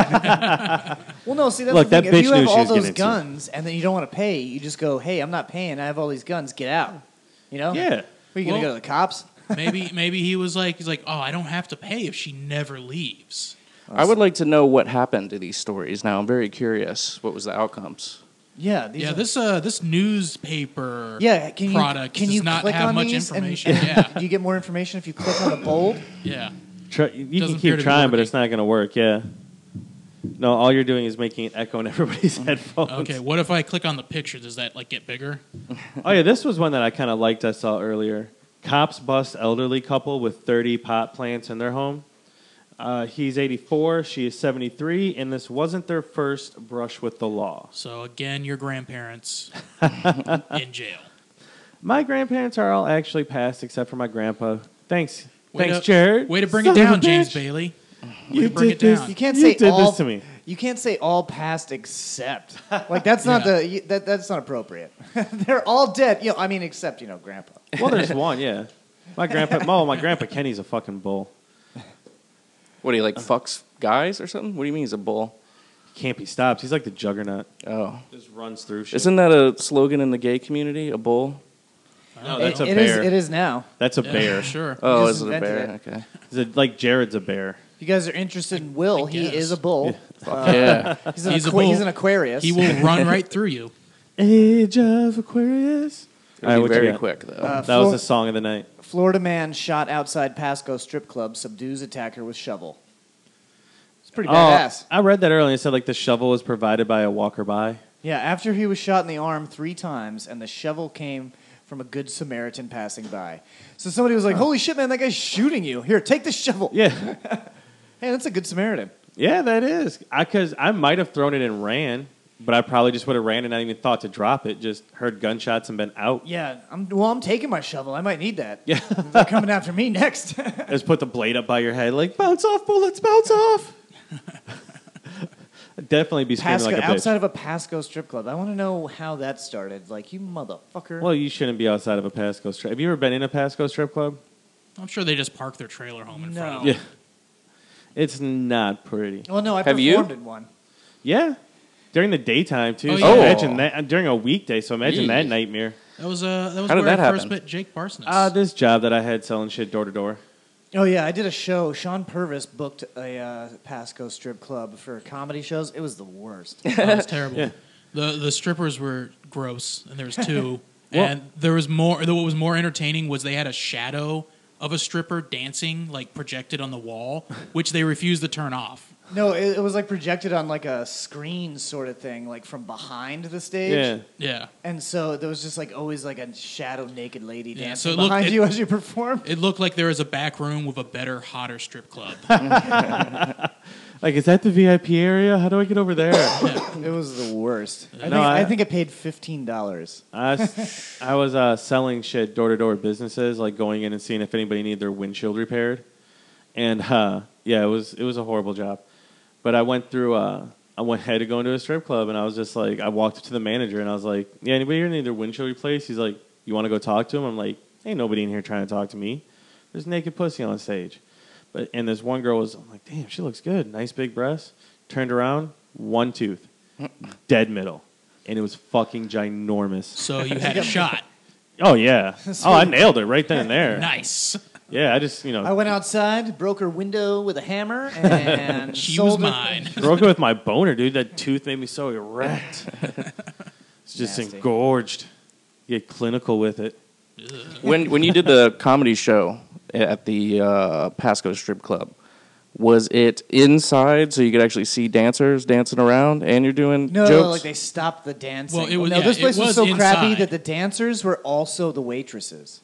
Well, no, see, that's
Look,
the
that
thing.
bitch
If you
knew
have
she
all
was getting
those
into.
guns and then you don't want to pay, you just go, hey, I'm not paying. I have all these guns. Get out. You know?
Yeah.
Are you going to
Well-
go to the cops?
Maybe he's like, oh, I don't have to pay if she never leaves.
I would like to know what happened to these stories now. I'm very curious. What was the outcomes?
Yeah. These
Yeah,
are-
this newspaper
Can you,
product
can
does
you
not
click
have
on
much
these
information.
And,
Yeah.
do you get more information if you click on the bold?
Yeah.
You
Doesn't
can
appear to
keep
be
trying, but
working.
it's not going to work. Yeah. No, all you're doing is making it echo in everybody's headphones.
Okay, what if I click on the picture? Does that get bigger?
Oh yeah, this was one that I kind of liked. I saw earlier. Cops bust elderly couple with 30 pot plants in their home. He's 84, she is 73, and this wasn't their first brush with the law.
So again, your grandparents in jail.
My grandparents are all actually passed, except for my grandpa. Thanks,
Way
thanks,
to-
Jared.
Way to bring
Son
it
of a
down, James
bitch.
Bailey.
You
bring
did
it
this.
down.
You can't
You
say
did
all.
this to me.
You can't say all past except. Like that's not
Yeah.
that's not appropriate. They're all dead. Except Grandpa.
Well, there's one, yeah. My grandpa Kenny's a fucking bull.
What, do you like fucks guys or something? What do you mean he's a bull?
He can't be stopped. He's like the juggernaut.
Oh.
Just runs through shit.
Isn't that a slogan in the gay community, a bull?
No, that's a
It
bear.
is now.
That's a
Yeah,
bear.
Sure.
Oh,
just
is it a
invented
bear? Okay.
Is it like Jared's a bear?
If you guys are interested in Will,
I
he
guess.
is a bull.
Yeah.
He's an Aquarius.
He will run right through you.
Age of Aquarius. All right,
It'll
what
be
you
very
got?
quick, though.
That was the song of the night.
Florida man shot outside Pasco strip club, subdues attacker with shovel. It's pretty badass.
I read that earlier. It said like the shovel was provided by a walker by.
Yeah, after he was shot in the arm 3 times, and the shovel came from a good Samaritan passing by. So somebody was like, "Holy shit, man, that guy's shooting you! Here, take the shovel."
Yeah,
Hey, that's a good Samaritan.
yeah, that is. Because I might have thrown it and ran, but I probably just would have ran and not even thought to drop it. Just heard gunshots and been out.
Yeah, I'm taking my shovel. I might need that.
Yeah,
They're coming after me next.
just put the blade up by your head, like bounce off, bullets, bounce off. I'd definitely be screaming
Pasco,
like a bitch.
outside of a Pasco strip club. I want to know how that started. Like, you motherfucker.
Well, you shouldn't be outside of a Pasco strip. Have you ever been in a Pasco strip club?
I'm sure they just park their trailer home in front of
No.
them.
Yeah, it's not pretty.
Well, no, I
Have you?
performed in one.
Yeah, during the daytime too.
Oh,
So
yeah.
imagine that during a weekday. So imagine that
Eee.
nightmare.
That was where
did that
I first
happen?
met Jake Parsons.
This job that I had selling shit door to door.
Oh yeah, I did a show. Sean Purvis booked a Pasco strip club for comedy shows. It was the worst.
That was terrible.
Yeah.
The strippers were gross, and there was two. And there was more. What was more entertaining was they had a shadow of a stripper dancing, like projected on the wall, which they refused to turn off.
No, it was like projected on like a screen sort of thing, like from behind the stage.
Yeah.
Yeah,
And so there was just like always like a shadow naked lady
Yeah,
dancing
so it looked-
behind
it-
you as you perform.
it looked like there was a back room with a better, hotter strip club.
Like, is that the VIP area? How do I get over there?
It was the worst.
No,
I think it paid $15.
I was selling shit door to door businesses, like going in and seeing if anybody needed their windshield repaired, and yeah, it was a horrible job. But I went through. I had to go into a strip club, and I was just like, I walked up to the manager, and I was like, "Yeah, anybody here need their windshield replaced?" He's like, "You want to go talk to him?" I'm like, "Ain't nobody in here trying to talk to me. There's naked pussy on stage." And this one girl was, I'm like, "Damn, she looks good. Nice big breasts." Turned around, one tooth, dead middle, and it was fucking ginormous.
So you had a shot.
Oh yeah. Oh, I nailed it right then and there.
Nice.
Yeah, I just
I went outside, broke her window with a hammer, and
She
sold
was
her-
mine.
broke it with my boner, dude. That tooth made me so erect. It's just
Nasty.
engorged. Get clinical with it.
When you did the comedy show at the Pasco Strip Club, was it inside so you could actually see dancers dancing around and you're doing
No,
jokes?
like they stopped the dancing.
Well, it was-
no,
yeah,
this place
it
was
was
so crappy
inside.
that the dancers were also the waitresses.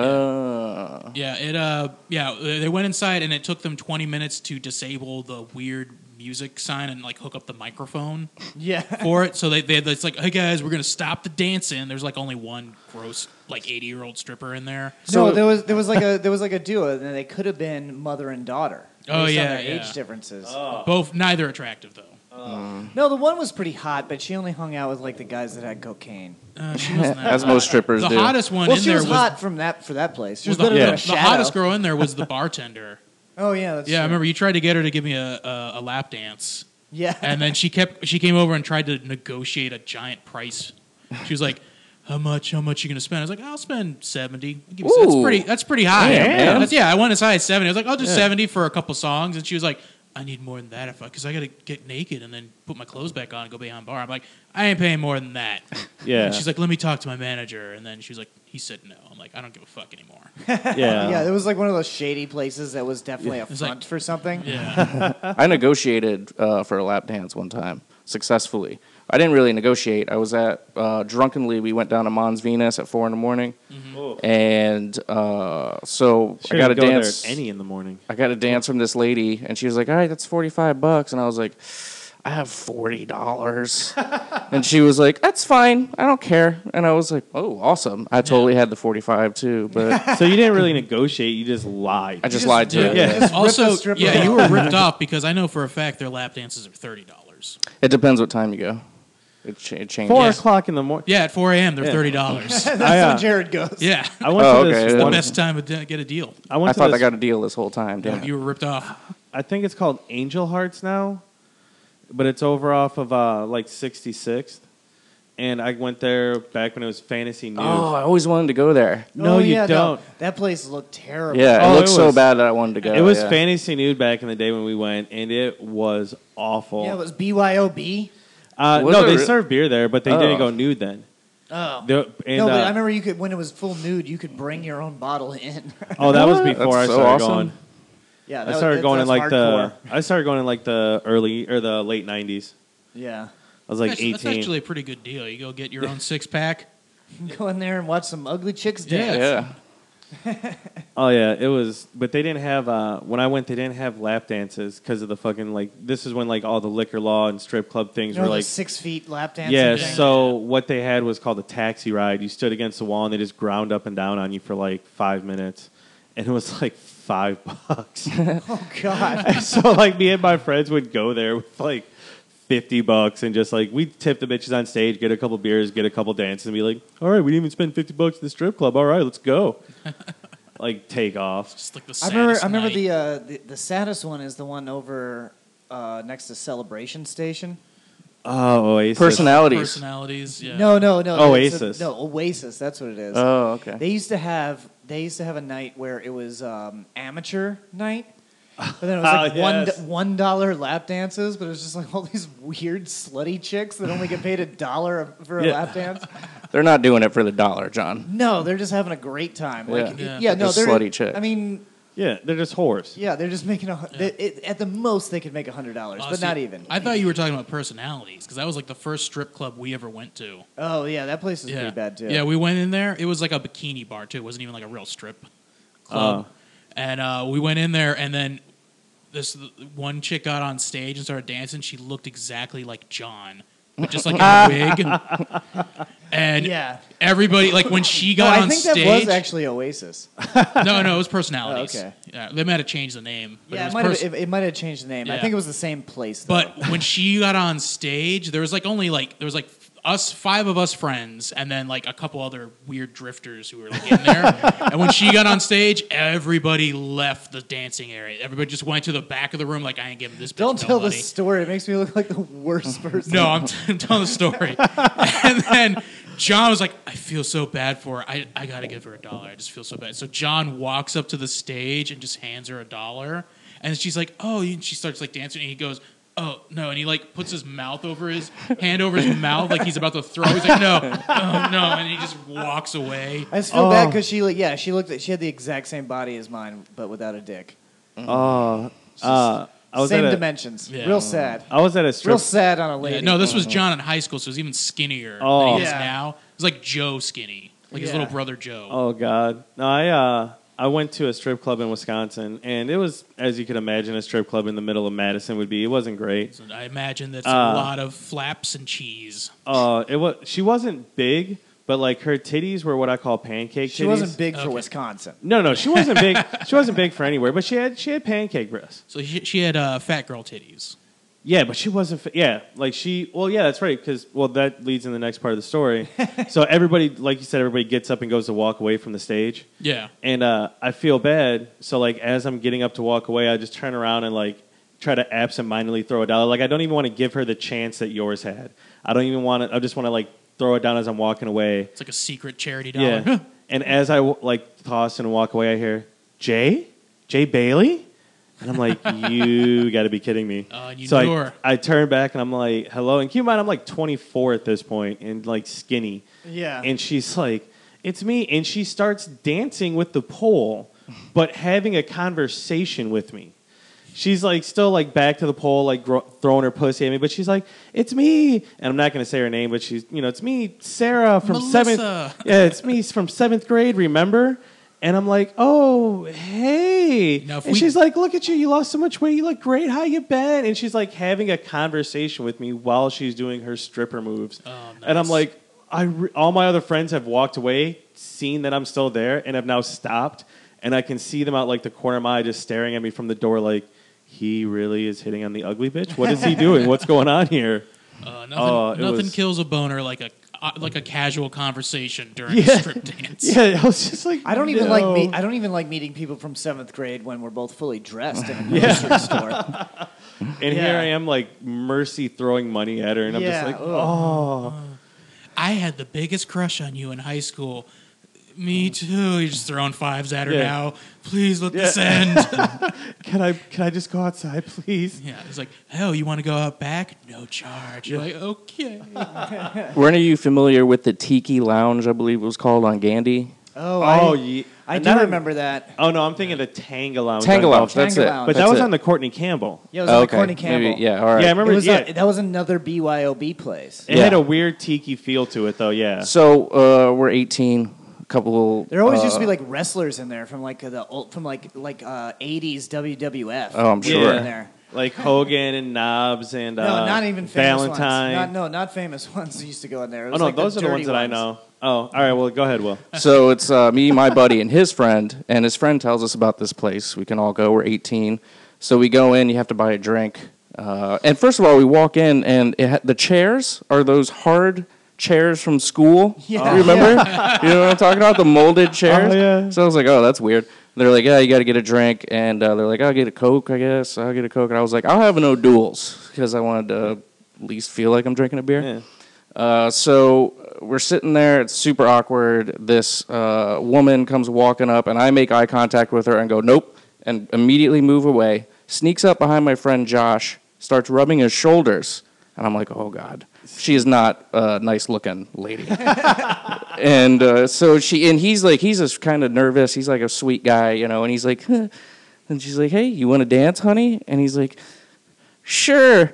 Yeah, they went inside and it took them 20 minutes to disable the weird music sign and like hook up the microphone
Yeah.
for it. So it's like, hey guys, we're gonna stop the dancing. There's like only one gross like 80-year-old stripper in there.
No, there was like a duo, and they could have been mother and daughter.
Oh,
based on
yeah,
their
yeah.
age differences.
Neither attractive though.
No, the one was pretty hot, but she only hung out with like the guys that had cocaine.
She wasn't that
As
hot.
most strippers
The
do.
hottest one
Well,
in
she
there
was hot for that place. She was
the,
better than a
the
shadow.
hottest girl in there was the bartender.
Oh yeah, that's
Yeah, I
true.
remember you tried to get her to give me a lap dance.
Yeah,
And then she came over and tried to negotiate a giant price. She was like, how much you gonna spend? I was like, I'll spend 70. I'll give you,
Ooh.
that's pretty high.
Damn.
I went as high as 70. I was like, I'll do 70 for a couple songs. And she was like, I need more than that because I gotta get naked and then put my clothes back on and go behind bar. I'm like, I ain't paying more than that.
Yeah.
And she's like, let me talk to my manager. And then she was like, he said no. I'm like, I don't give a fuck anymore.
yeah. It was like one of those shady places that was definitely a
It's like-
front for something.
Yeah.
I negotiated for a lap dance one time successfully. I didn't really negotiate. I was at drunkenly. We went down to Mons Venus at 4 a.m. And so I got to
go
dance.
there at any in the morning.
I got a dance from this lady, and she was like, "All right, that's $45." And I was like, "I have $40." And she was like, "That's fine. I don't care." And I was like, "Oh, awesome!" I totally had the 45 too, but
So you didn't really negotiate. You just lied.
I just lied to
Yeah.
it.
Yeah.
Just rip
Also,
the stripper
yeah,
off.
you were ripped off because I know for a fact their lap dances are $30.
It depends what time you go. It changes.
4
Yes.
o'clock in the morning.
Yeah, at 4 a.m. they're
Yeah.
$30.
That's
I,
when Jared goes.
Yeah,
I went
Oh,
to
okay.
this
The
the
one.
best time to get a deal.
I went
I
to
thought I
this,
got a deal this whole time. Damn.
You were ripped off.
I think it's called Angel Hearts now, but it's over off of like 66th. And I went there back when it was Fantasy Nude.
Oh, I always wanted to go there.
No,
Oh,
you
yeah,
don't.
That place looked terrible.
Yeah,
Oh,
it looked
it
so
was-
bad that I wanted to go.
It was
yeah.
Fantasy Nude back in the day when we went, and it was awful.
Yeah, it was BYOB.
Was
no,
it
they
re-
served beer there, but they
Oh.
didn't go nude then.
Oh.
And,
No, but I remember you could when it was full nude, you could bring your own bottle in.
oh, that was
What?
before I
That's so
started
awesome.
going.
Yeah,
I started going in
that's
like
hardcore.
I started going in like the early or the late 90s.
Yeah.
I was like
That's
18.
actually a pretty good deal. You go get your own 6-pack.
Go in there and watch some ugly chicks
Yeah.
dance.
Yeah.
Oh yeah, it was. But they didn't have. When I went, they didn't have lap dances because of the fucking like. This is when like all the liquor law and strip club things
You know,
were
the
like.
6 feet lap dancing
Yeah.
thing?
So what they had was called a taxi ride. You stood against the wall and they just ground up and down on you for like 5 minutes, and it was like $5.
Oh, God.
So like me and my friends would go there with like $50 and just like we'd tip the bitches on stage, get a couple beers, get a couple dances, and be like, all right, we didn't even spend $50 at the strip club. All right, let's go. Like take off.
Just like the
I remember
night.
the saddest one is the one over next to Celebration Station.
Oh, Oasis.
Personalities.
Yeah.
No.
Oasis.
Oasis. That's what it is.
Oh, okay.
They used to have a night where it was amateur night. But then it was like
yes.
$1 lap dances, but it was just like all these weird slutty chicks that only get paid $1 for a lap dance.
They're not doing it for the dollar, John.
No, they're just having a great time. Like,
Yeah.
no,
Just
they're
slutty chicks.
I mean,
Yeah, they're just whores.
yeah, they're just making at the most they could make $100, but
See,
not even.
I thought you were talking about personalities because that was like the first strip club we ever went to.
Oh yeah, that place is
Yeah,
pretty bad too.
Yeah, we went in there. It was like a bikini bar too. It wasn't even like a real strip club. And we went in there, and then this one chick got on stage and started dancing. She looked exactly like John, but just like in a wig. And
Yeah.
everybody, like when she got
I
on
think
stage,
that was actually Oasis.
no, it was personalities.
Oh, okay.
Yeah, they might have changed the name. But
Yeah,
it
it might have changed the name. I
Yeah.
think it was the same place. Though.
But when she got on stage, there was us, 5 of us friends, and then like a couple other weird drifters who were like in there. And when she got on stage, everybody left the dancing area. Everybody just went to the back of the room, like I ain't giving this bitch
Don't
no
tell
money.
the story. It makes me look like the worst person.
No, I'm telling the story. And then John was like, I feel so bad for her. I got to give her $1. I just feel so bad. So John walks up to the stage and just hands her $1. And she's like, oh, and she starts like dancing. And he goes, oh, no. And he like puts his mouth over his hand over his mouth like he's about to throw. He's like, no, oh, no. And he just walks away.
I just feel bad because she had the exact same body as mine, but without a dick.
I was
Same
at a,
dimensions.
Yeah.
Real sad.
I was at a strip.
Real sad on a lady.
Yeah, no, this was John in high school, so he's even skinnier
Oh.
than he is
Yeah.
now. It was like Joe skinny, like his
Yeah.
little brother Joe.
Oh God! No, I went to a strip club in Wisconsin, and it was, as you could imagine, a strip club in the middle of Madison would be. It wasn't great.
So I imagine that's a lot of flaps and cheese.
She wasn't big, but like her titties were what I call pancake titties.
She wasn't big for
Okay.
Wisconsin.
No, she wasn't big. She wasn't big for anywhere, but she had pancake breasts.
So she had fat girl titties.
Yeah, but she wasn't. That's right. Because that leads in the next part of the story. So everybody, like you said, everybody gets up and goes to walk away from the stage.
Yeah.
And I feel bad. So like as I'm getting up to walk away, I just turn around and like try to absentmindedly throw $1. Like I don't even want to give her the chance that yours had. I don't even want to. I just want to like throw it down as I'm walking away.
It's like a secret charity dollar.
Yeah. And as I like toss and walk away, I hear Jay Bailey. And I'm like, you got to be kidding me.
And you
So
knew her.
I turn back and I'm like, hello. And keep in mind, I'm like 24 at this point and like skinny.
Yeah.
And she's like, it's me. And she starts dancing with the pole, but having a conversation with me. She's like still like back to the pole, like throwing her pussy at me. But she's like, it's me. And I'm not going to say her name, but she's, it's me, Sarah from
Melissa.
7th. Yeah, it's me from 7th grade, remember? And I'm like, oh, hey.
Now,
And she's like, look at you. You lost so much weight. You look great. How you been? And she's like having a conversation with me while she's doing her stripper moves.
Oh, nice.
And I'm like, all my other friends have walked away, seen that I'm still there, and have now stopped. And I can see them out like the corner of my eye just staring at me from the door like, he really is hitting on the ugly bitch? What is he doing? What's going on here?
Nothing kills a boner like a casual conversation during a strip dance.
Yeah, I was just like,
I don't even
no.
like meeting people from 7th grade when we're both fully dressed in a grocery store.
And here I am, like, mercy throwing money at her, and I'm just like, oh.
I had the biggest crush on you in high school. Me too. You're just throwing fives at her
Yeah.
now. Please let this end.
Can I just go outside, please?
Yeah, it's like, oh, you want to go out back? No charge. You're like, okay.
Were any of you familiar with the Tiki Lounge, I believe it was called, on Gandy?
Oh,
Yeah.
I do remember that.
Oh, no, I'm thinking the Tanga Lounge.
Tanga Lounge, that's
Tanga
it.
Lounge.
But
That's
that was
it.
on the Courtney Campbell.
Yeah, it was on
Okay,
Courtney Campbell.
maybe, yeah, all right.
Yeah, I remember.
That was another BYOB place.
It had a weird tiki feel to it, though, yeah.
So we're 18. A couple.
There always used to be like wrestlers in there from like the old, from like 80s WWF.
Oh, I'm sure.
In there.
Like Hogan and Knobs and
No, not even famous
Valentine.
ones. Not famous ones used to go in there. It
Oh,
was
no,
like
those are the
dirty
ones that I know. Oh, all right, well, go ahead, Will.
So it's me, my buddy, and his friend. And his friend tells us about this place. We can all go. We're 18. So we go in. You have to buy a drink. And first of all, we walk in, and the chairs are those hard chairs from school.
Yeah.
You remember? You know what I'm talking about? The molded chairs.
Oh, yeah.
So I was like, oh, that's weird. They're like, yeah, you got to get a drink. And they're like, I'll get a Coke, I guess. I'll get a Coke. And I was like, I'll have an O'Doul's because I wanted to least feel like I'm drinking a beer.
Yeah.
So we're sitting there. It's super awkward. This woman comes walking up, and I make eye contact with her and go, nope, and immediately move away. Sneaks up behind my friend Josh, starts rubbing his shoulders. And I'm like, oh, God. She is not a nice-looking lady. And he's just kind of nervous. He's like a sweet guy, and he's like, huh. And she's like, hey, you want to dance, honey? And he's like, sure.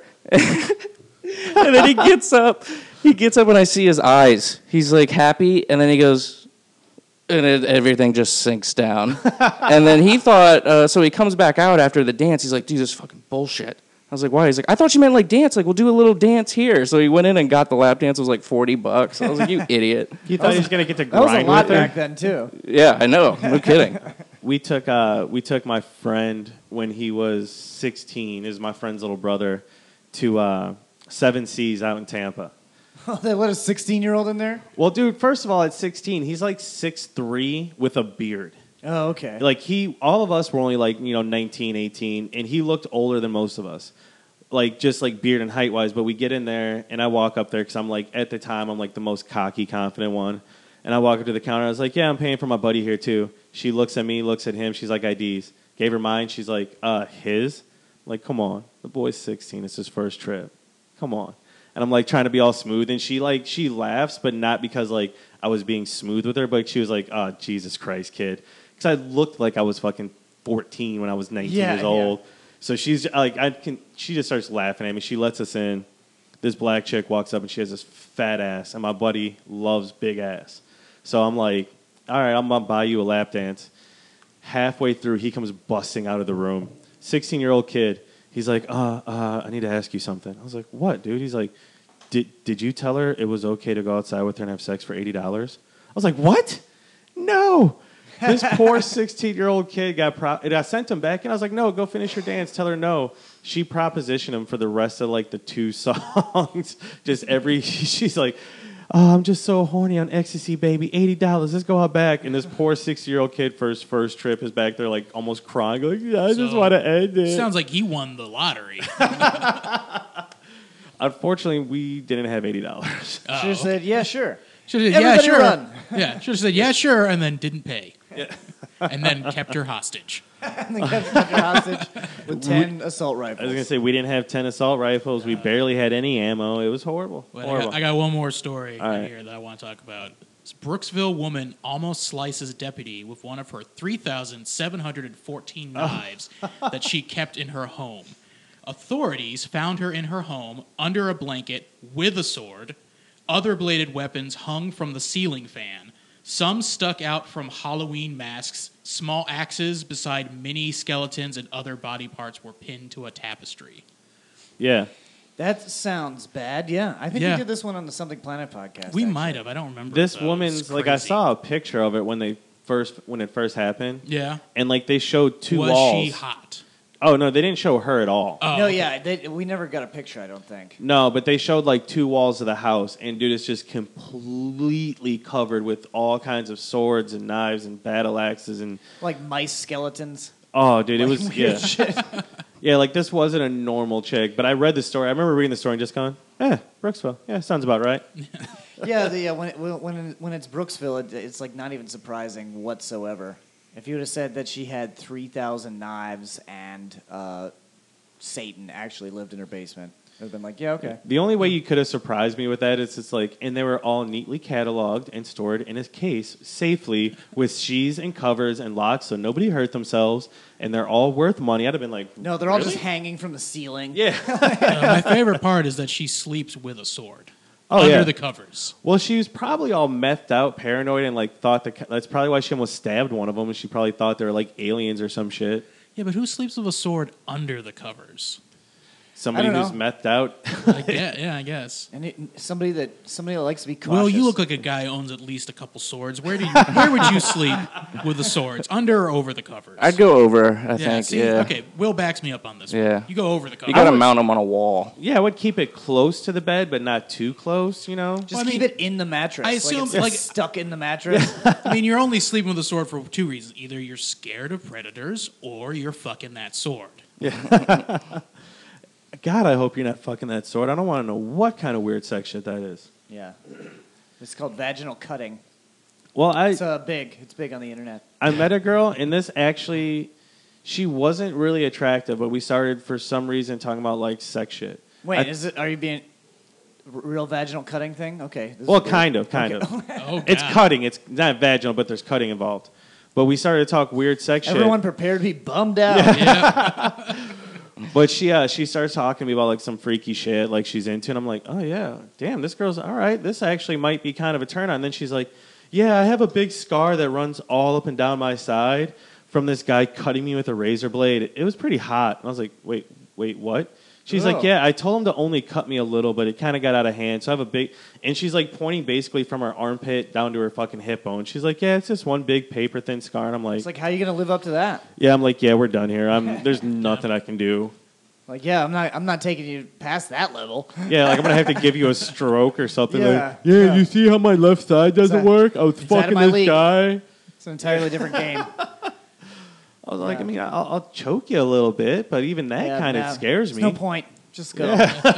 And then he gets up and I see his eyes. He's like happy, and then he goes, and everything just sinks down. And then he thought, so he comes back out after the dance. He's like, dude, this is fucking bullshit. I was like, why? He's like, I thought you meant like dance. Like, we'll do a little dance here. So he went in and got the lap dance. It was like $40. I was like, you idiot.
You thought he was gonna get to
That was a
grind
lot
with her?
back then too.
Yeah, I know. No kidding.
We took my friend when he was 16, is my friend's little brother, to Seven Seas out in Tampa.
They let a 16-year-old in there?
Well, dude, first of all, at 16, he's like 6'3" with a beard.
Oh, okay.
Like all of us were only like 19, 18, and he looked older than most of us, like just like beard and height wise. But we get in there, and I walk up there because I'm like at the time I'm like the most cocky, confident one, and I walk up to the counter. I was like, yeah, I'm paying for my buddy here too. She looks at me, looks at him. She's like, IDs. Gave her mine. She's like, his. I'm like, come on, the boy's 16. It's his first trip. Come on. And I'm like trying to be all smooth, and she laughs, but not because like I was being smooth with her, but she was like, oh, Jesus Christ, kid. Because I looked like I was fucking 14 when I was 19 years old. So she's like, she just starts laughing at me. She lets us in. This black chick walks up and she has this fat ass, and my buddy loves big ass. So I'm like, all right, I'm gonna buy you a lap dance. Halfway through, he comes busting out of the room. 16-year-old kid. He's like, I need to ask you something. I was like, what, dude? He's like, did you tell her it was okay to go outside with her and have sex for $80? I was like, what? No. This poor 16-year-old kid and I sent him back, and I was like, no, go finish your dance. Tell her no. She propositioned him for the rest of like the 2 songs. She's like, oh, I'm just so horny on ecstasy, baby. $80. Let's go out back. And this poor 60-year-old kid for his first trip is back there like almost crying. Like, yeah, I just want to end it.
Sounds like he won the lottery.
Unfortunately, we didn't have $80.
Should have said, yeah, sure.
Should have said, yeah,
Everybody
sure.
run.
Yeah, should have said, yeah, sure, and then didn't pay. Yeah. And then kept her hostage.
And then kept her hostage with 10 assault rifles.
I was going to say, we didn't have 10 assault rifles. We barely had any ammo. It was horrible.
Well, I got one more story
right
here that I want to talk about. This Brooksville woman almost slices deputy with one of her 3,714 knives that she kept in her home. Authorities found her in her home under a blanket with a sword. Other bladed weapons hung from the ceiling fan. Some stuck out from Halloween masks. Small axes beside mini skeletons and other body parts were pinned to a tapestry.
Yeah.
That sounds bad, yeah. I think
Yeah.
we did this one on the Something Planet podcast.
We
actually.
might have. I don't remember.
This
though.
woman's,
It's
like, I
crazy.
saw a picture of it when it first happened.
Yeah.
And, like, they showed 2
Was
walls.
she hot?
Oh, no, they didn't show her at all.
Oh,
No,
okay.
yeah, we never got a picture, I don't think.
No, but they showed, like, 2 walls of the house. And, dude, it's just completely covered with all kinds of swords and knives and battle axes. And,
Like mice skeletons.
oh, dude, it
Like
was,
weird
yeah.
shit.
Yeah, like, this wasn't a normal chick. But I read the story. I remember reading the story and just going, Brooksville. Yeah, sounds about right.
Yeah, when it's Brooksville, it's like not even surprising whatsoever. If you would have said that she had 3,000 knives and Satan actually lived in her basement, I'd have been like, yeah, okay.
The only way you could have surprised me with that is it's like, and they were all neatly cataloged and stored in a case safely with sheaths and covers and locks so nobody hurt themselves, and they're all worth money. I'd have been like,
No, they're all
really?
just hanging from the ceiling.
Yeah.
My favorite part is that she sleeps with a sword
Oh,
under
yeah.
the covers.
Well, she was probably all methed out, paranoid, and like thought that's probably why she almost stabbed one of them, and she probably thought they were like aliens or some shit.
Yeah, but who sleeps with a sword under the covers?
Somebody
I don't
who's
know.
methed out.
I guess.
And somebody that likes to be cautious.
Well, you look like a guy who owns at least a couple swords. Where would you sleep with the swords? Under or over the covers?
I'd go over, I think.
See?
Yeah.
Okay, Will backs me up on this
Yeah.
one. You go over the covers.
You got to mount them on a wall.
Yeah, I would keep it close to the bed, but not too close, you know?
Just
Well, I
keep
mean,
it in the mattress.
I assume,
it's
like-
stuck in the mattress.
I mean, you're only sleeping with a sword for 2 reasons. Either you're scared of predators or you're fucking that sword.
God, I hope you're not fucking that sword. I don't want to know what kind of weird sex shit that is.
Yeah. It's called vaginal cutting.
Well,
It's big. It's big on the internet.
I met a girl, and this actually, she wasn't really attractive, but we started for some reason talking about like sex shit.
Wait, are you being real vaginal cutting thing? Okay.
Well, kind of.
Oh, God.
It's cutting. It's not vaginal, but there's cutting involved. But we started to talk weird sex
Everyone
shit.
prepared to be bummed out.
Yeah.
But she starts talking to me about like some freaky shit like she's into, and I'm like, oh yeah, damn, this girl's all right. This actually might be kind of a turn on. And then she's like, yeah, I have a big scar that runs all up and down my side from this guy cutting me with a razor blade. It was pretty hot. And I was like, wait, what? She's like, yeah, I told him to only cut me a little, but it kind of got out of hand. So I have a big, and she's like pointing basically from her armpit down to her fucking hip bone. She's like, yeah, it's just one big paper thin scar. And I'm like,
It's like, how are you going to live up to that?
yeah, I'm like, yeah, we're done here. There's nothing I can do.
Like, yeah, I'm not taking you past that level.
Yeah, like I'm gonna have to give you a stroke or something.
Yeah,
Like,
yeah.
you see how my left side doesn't work? I was
out of
fucking
my
this
league.
guy.
It's an entirely different game.
I was like, I mean, I'll choke you a little bit, but even that
Yeah,
kind of
nah,
scares me.
there's no point. Just go.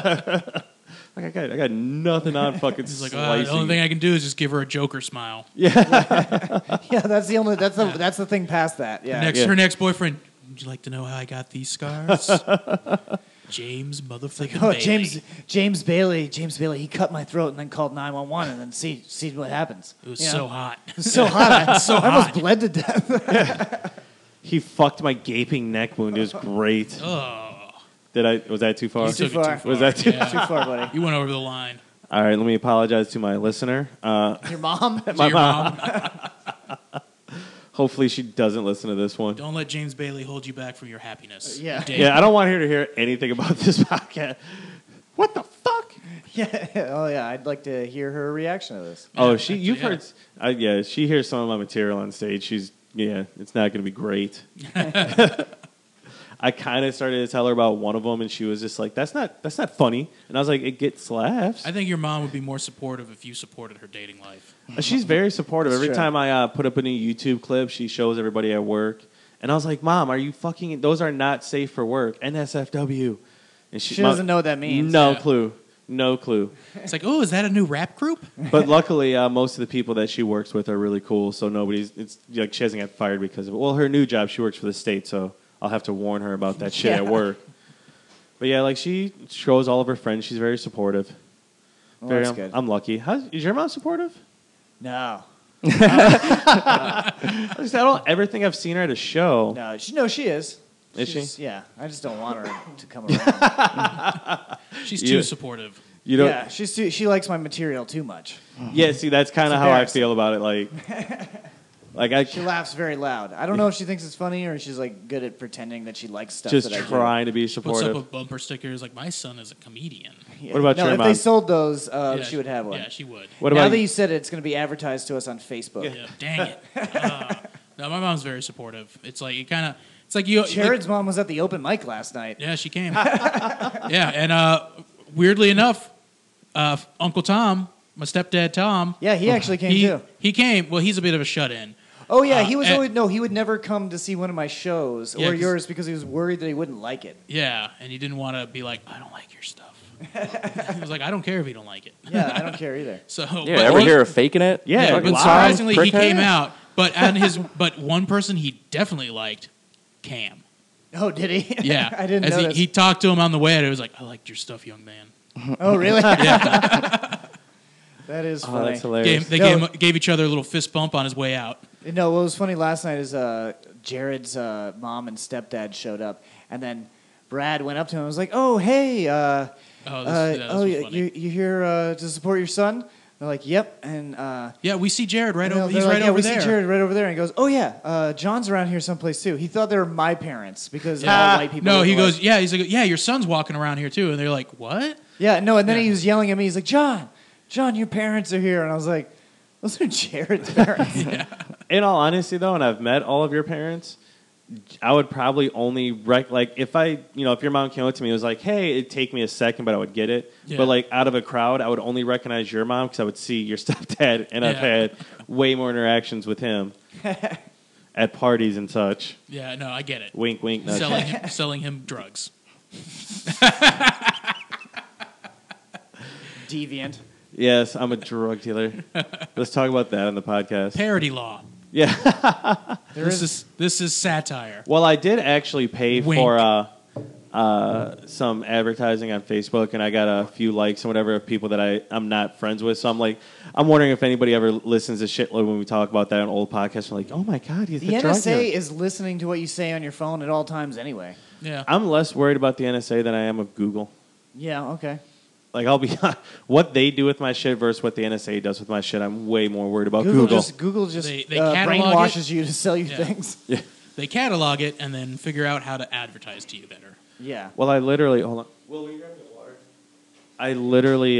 Like I got nothing on fucking
He's like,
slicing.
the only thing I can do is just give her a Joker smile.
Yeah, that's the thing past that. Yeah.
Her next boyfriend. Would you like to know how I got these scars? James motherfucking
Oh,
Bailey.
James Bailey. He cut my throat and then called 911 and then see what happens.
It was
You know?
so hot.
It was so hot. I almost
hot.
bled to death.
He fucked my gaping neck wound. It was great.
Oh,
Was that too far?
You too
took it
far.
Was that too?
Yeah.
Too far, buddy.
You went over the line.
All right, let me apologize to my listener.
Your mom?
To your mom.
Hopefully she doesn't listen to this one.
Don't let James Bailey hold you back from your happiness.
Yeah.
You dig?
Yeah, I don't want her to hear anything about this podcast. What the fuck?
Yeah. Oh, yeah. I'd like to hear her reaction to this.
Oh,
actually,
you've
yeah.
heard. Yeah, she hears some of my material on stage. It's not going to be great. I kind of started to tell her about one of them, and she was just like, "That's not funny." And I was like, "It gets laughs."
I think your mom would be more supportive if you supported her dating life.
She's very supportive.
That's
Every
true.
time I put up a new YouTube clip, she shows everybody at work, and I was like, "Mom, are you fucking? Those are not safe for work." NSFW, and
She doesn't know what that means.
No
Yeah.
clue. No clue.
It's like, oh, is that a new rap group?
But luckily, most of the people that she works with are really cool. So it's like she hasn't got fired because of it. Well, her new job, she works for the state, so I'll have to warn her about that shit at
Yeah.
work. But yeah, like she shows all of her friends. She's very supportive.
Well, that's good.
I'm lucky. Is your mom supportive?
No.
I don't ever think I've seen her at a show.
No, she is.
Is she?
Yeah. I just don't want her to come around.
She's
You-
too supportive.
You don't.
Yeah, she likes my material too much.
Yeah. See, that's kind
It's
of how I
embarrassing.
feel about it. Like
She laughs very loud. I don't know if she thinks it's funny or she's like good at pretending that she likes stuff.
just
that I do.
trying to be
Puts up
supportive.
with bumper stickers like, my son is a comedian.
Yeah.
What about
no,
your
if
mom?
they sold those,
Yeah,
she would have one.
Yeah, she would.
What
now
about
that you said it, it's going to be advertised to us on Facebook.
Yeah, dang it. No, my mom's very supportive. It's like, it's like you.
Jared's mom was at the open mic last night.
Yeah, she came. Yeah, and weirdly enough, Uncle Tom, my stepdad Tom,
Yeah, he actually came too.
he came. Well, he's a bit of a shut-in.
Oh yeah, he was
and-
always he would never come to see one of my shows
Yeah,
or
'cause-
yours because he was worried that he wouldn't like it.
Yeah, and he didn't want to be like, I don't like your stuff. He was like, I don't care if you don't like it.
Yeah, I don't care either.
So,
Yeah, ever hear of faking it?
Yeah,
Yeah,
fucking
but
lie.
surprisingly, he
Prickhead?
came out. But one person he definitely liked, Cam.
Oh, did he?
Yeah,
I didn't
As
know.
he talked to him on the way out. It was like, I liked your stuff, young man.
Oh, really?
Yeah,
That is
Oh,
funny.
that's hilarious.
they
No.
gave each other a little fist bump on his way out.
No, what was funny last night is Jared's mom and stepdad showed up, and then Brad went up to him and was like, "Oh, hey,
This was funny.
you here to support your son?" They're like, "Yep," and
Yeah, we see Jared right
and
over.
they're
He's
like,
right
yeah,
over
we
there.
see Jared right over there, and he goes, "Oh yeah, John's around here someplace too." He thought they were my parents because all white people.
No,
look
he
alike.
goes, yeah. He's like, yeah, your son's walking around here too, and they're like, what?
Yeah, no, and then
Yeah.
he was yelling at me. He's like, John, your parents are here. And I was like, those are Jared's parents.
In all honesty, though, and I've met all of your parents, I would probably only if if your mom came up to me and was like, "Hey," it'd take me a second, but I would get it.
Yeah.
But like out of a crowd, I would only recognize your mom because I would see your stepdad, and I've
Yeah.
had way more interactions with him at parties and such.
Yeah, no, I get it.
Wink, wink, nudge.
Selling him drugs.
Deviant.
Yes, I'm a drug dealer. Let's talk about that on the podcast.
Parody law.
Yeah.
This is satire.
Well, I did actually pay
Wink.
for some advertising on Facebook, and I got a few likes and whatever of people that I'm not friends with. So I'm wondering if anybody ever listens to shitload when we talk about that on old podcasts. I'm like, oh my God, he's
The
the drug dealer.
NSA is listening to what you say on your phone at all times anyway.
Yeah.
I'm less worried about the NSA than I am of Google.
Yeah, okay.
Like, I'll be what they do with my shit versus what the NSA does with my shit. I'm way more worried about
Google
Google.
just
They catalog
brainwashes
it.
you to sell you
Yeah.
things.
They catalog it and then figure out how to advertise to you better.
Yeah.
Well, I literally hold on. Will, will you grab me water? I literally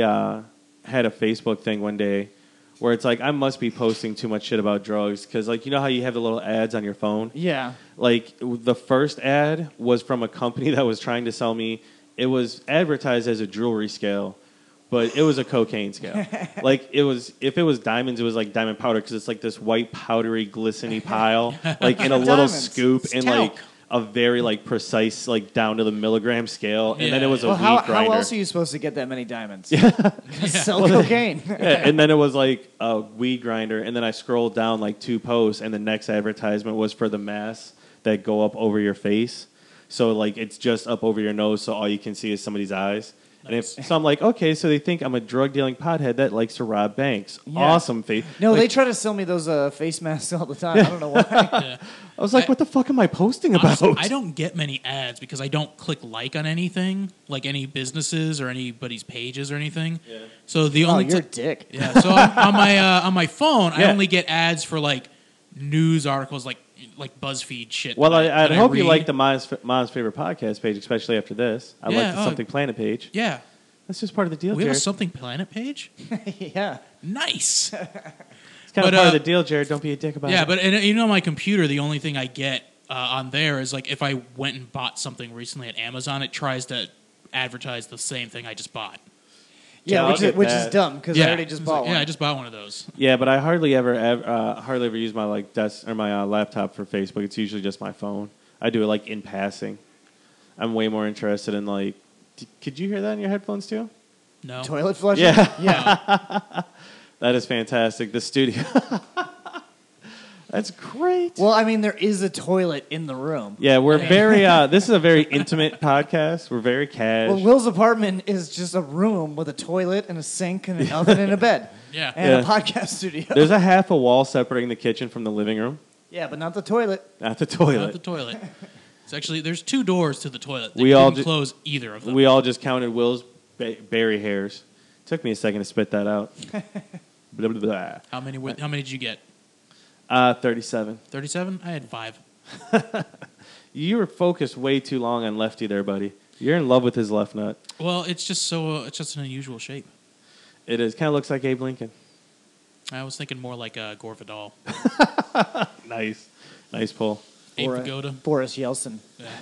had a Facebook thing one day where it's like I must be posting too much shit about drugs because, like, you know how you have the little ads on your phone.
Yeah.
Like the first ad was from a company that was trying to sell me. It was advertised as a jewelry scale, but it was a cocaine scale. Like it was, if it was diamonds, it was like diamond powder because it's like this white powdery glistening pile, like in a little
Diamonds.
scoop
It's
and
talc.
like a very like precise, like down to the milligram scale. And then
Yeah.
it was a
Well,
weed
how
grinder.
else are you supposed to get that many diamonds? Sell cocaine.
Yeah, and then it was like a weed grinder, and then I scrolled down like 2 posts, and the next advertisement was for the masks that go up over your face. So like it's just up over your nose, so all you can see is somebody's eyes.
Nice.
So I'm like, okay, so they think I'm a drug dealing pothead that likes to rob banks.
Yeah.
Awesome face.
No,
Like,
they try to sell me those face masks all the time. I don't know why.
Yeah.
I was like, what the fuck am I posting about?
Honestly, I don't get many ads because I don't click like on anything, like any businesses or anybody's pages or anything.
Yeah.
So the
Oh,
only
you're a dick.
yeah. So on my phone, I
Yeah.
only get ads for like news articles, like BuzzFeed shit.
Well,
that
I'd
that
hope you
read.
like the Mom's Favorite Podcast page, especially after this. I like
Yeah,
the Something Planet page.
Yeah,
That's just part of the deal,
we have a
Jared.
Something Planet page.
Yeah.
Nice.
It's kind
but,
of part of
uh,
the deal, Jared. Don't be a dick about
Yeah,
it.
but you know, my computer, the only thing I get on there is like if I went and bought something recently at Amazon, it tries to advertise the same thing I just bought.
Yeah,
I'll
which
get
is
that.
dumb because I already just
It's
bought
like,
one.
Yeah, I just bought one of those.
Yeah, but I hardly ever use my like desk or my laptop for Facebook. It's usually just my phone. I do it like in passing. I'm way more interested in like. Could you hear that in your headphones too?
No.
Toilet flushing?
Yeah.
Yeah.
That is fantastic. The studio. That's great.
Well, I mean, there is a toilet in the room.
Yeah, we're very. This is a very intimate podcast. We're very cash.
Well, Will's apartment is just a room with a toilet and a sink and an oven and a bed.
Yeah.
And
Yeah.
a podcast studio.
There's a half a wall separating the kitchen from the living room,
Yeah, but not the toilet.
not the toilet.
Not the toilet. It's actually there's 2 doors to the toilet. They
We all
didn't
ju-
close either of them.
We all just counted Will's berry hairs. Took me a second to spit that out. Blah, blah, blah.
How many did you get?
37.
37? I had 5.
You were focused way too long on Lefty there, buddy. You're in love with his left nut.
Well, it's just it's just an unusual shape.
It is. Kind of looks like Abe Lincoln.
I was thinking more like Gore Vidal,
Nice. Nice pull.
Abe
Or,
Vigoda,
Boris Yeltsin.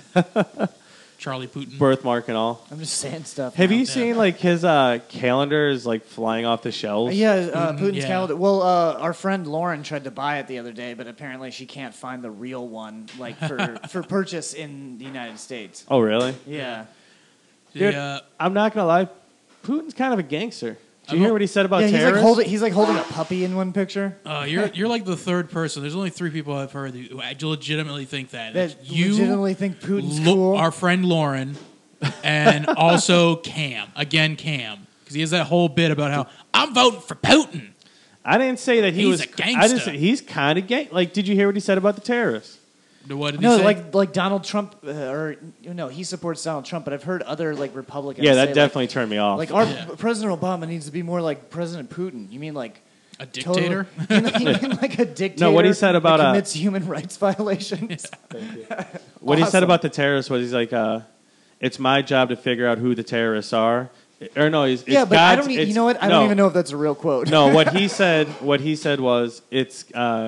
Charlie Putin.
Birthmark and all.
I'm just saying stuff.
Have
now.
you seen like his calendar is like flying off the shelves?
Yeah, Putin's
yeah.
calendar. Well, our friend Lauren tried to buy it the other day, but apparently she can't find the real one, like for purchase in the United States.
Oh, really?
Yeah.
Dude,
The,
I'm not gonna lie. Putin's kind of a gangster. Did you
I'm
hear
not-
what he said about
Yeah,
terrorists?
he's like holding a puppy in one picture.
you're like the third person. There's only 3 people I've heard who legitimately think that.
That
you,
legitimately think Putin's
Lo-
cool.
our friend Lauren, and also Cam. Again, Cam. Because he has that whole bit about how I'm voting for Putin.
I didn't say that he
He's
was
a
I
gangster.
just said he's kind of gay. Like, did you hear what he said about the terrorists?
What did
No,
he say?
like Donald Trump, or no, he supports Donald Trump. But I've heard other like Republicans.
Yeah,
say,
that definitely turned me off.
Like our
Yeah.
President Obama needs to be more like President Putin. You mean like
a dictator?
You mean like a dictator?
No, what he said about,
that commits human rights violations.
What he said
Awesome.
about the terrorists was he's like, it's my job to figure out who the terrorists are. Or no, it's
Yeah, but
God's,
I don't. You
it's-
know what? I
no,
don't even know if that's a real quote.
No, what he said was it's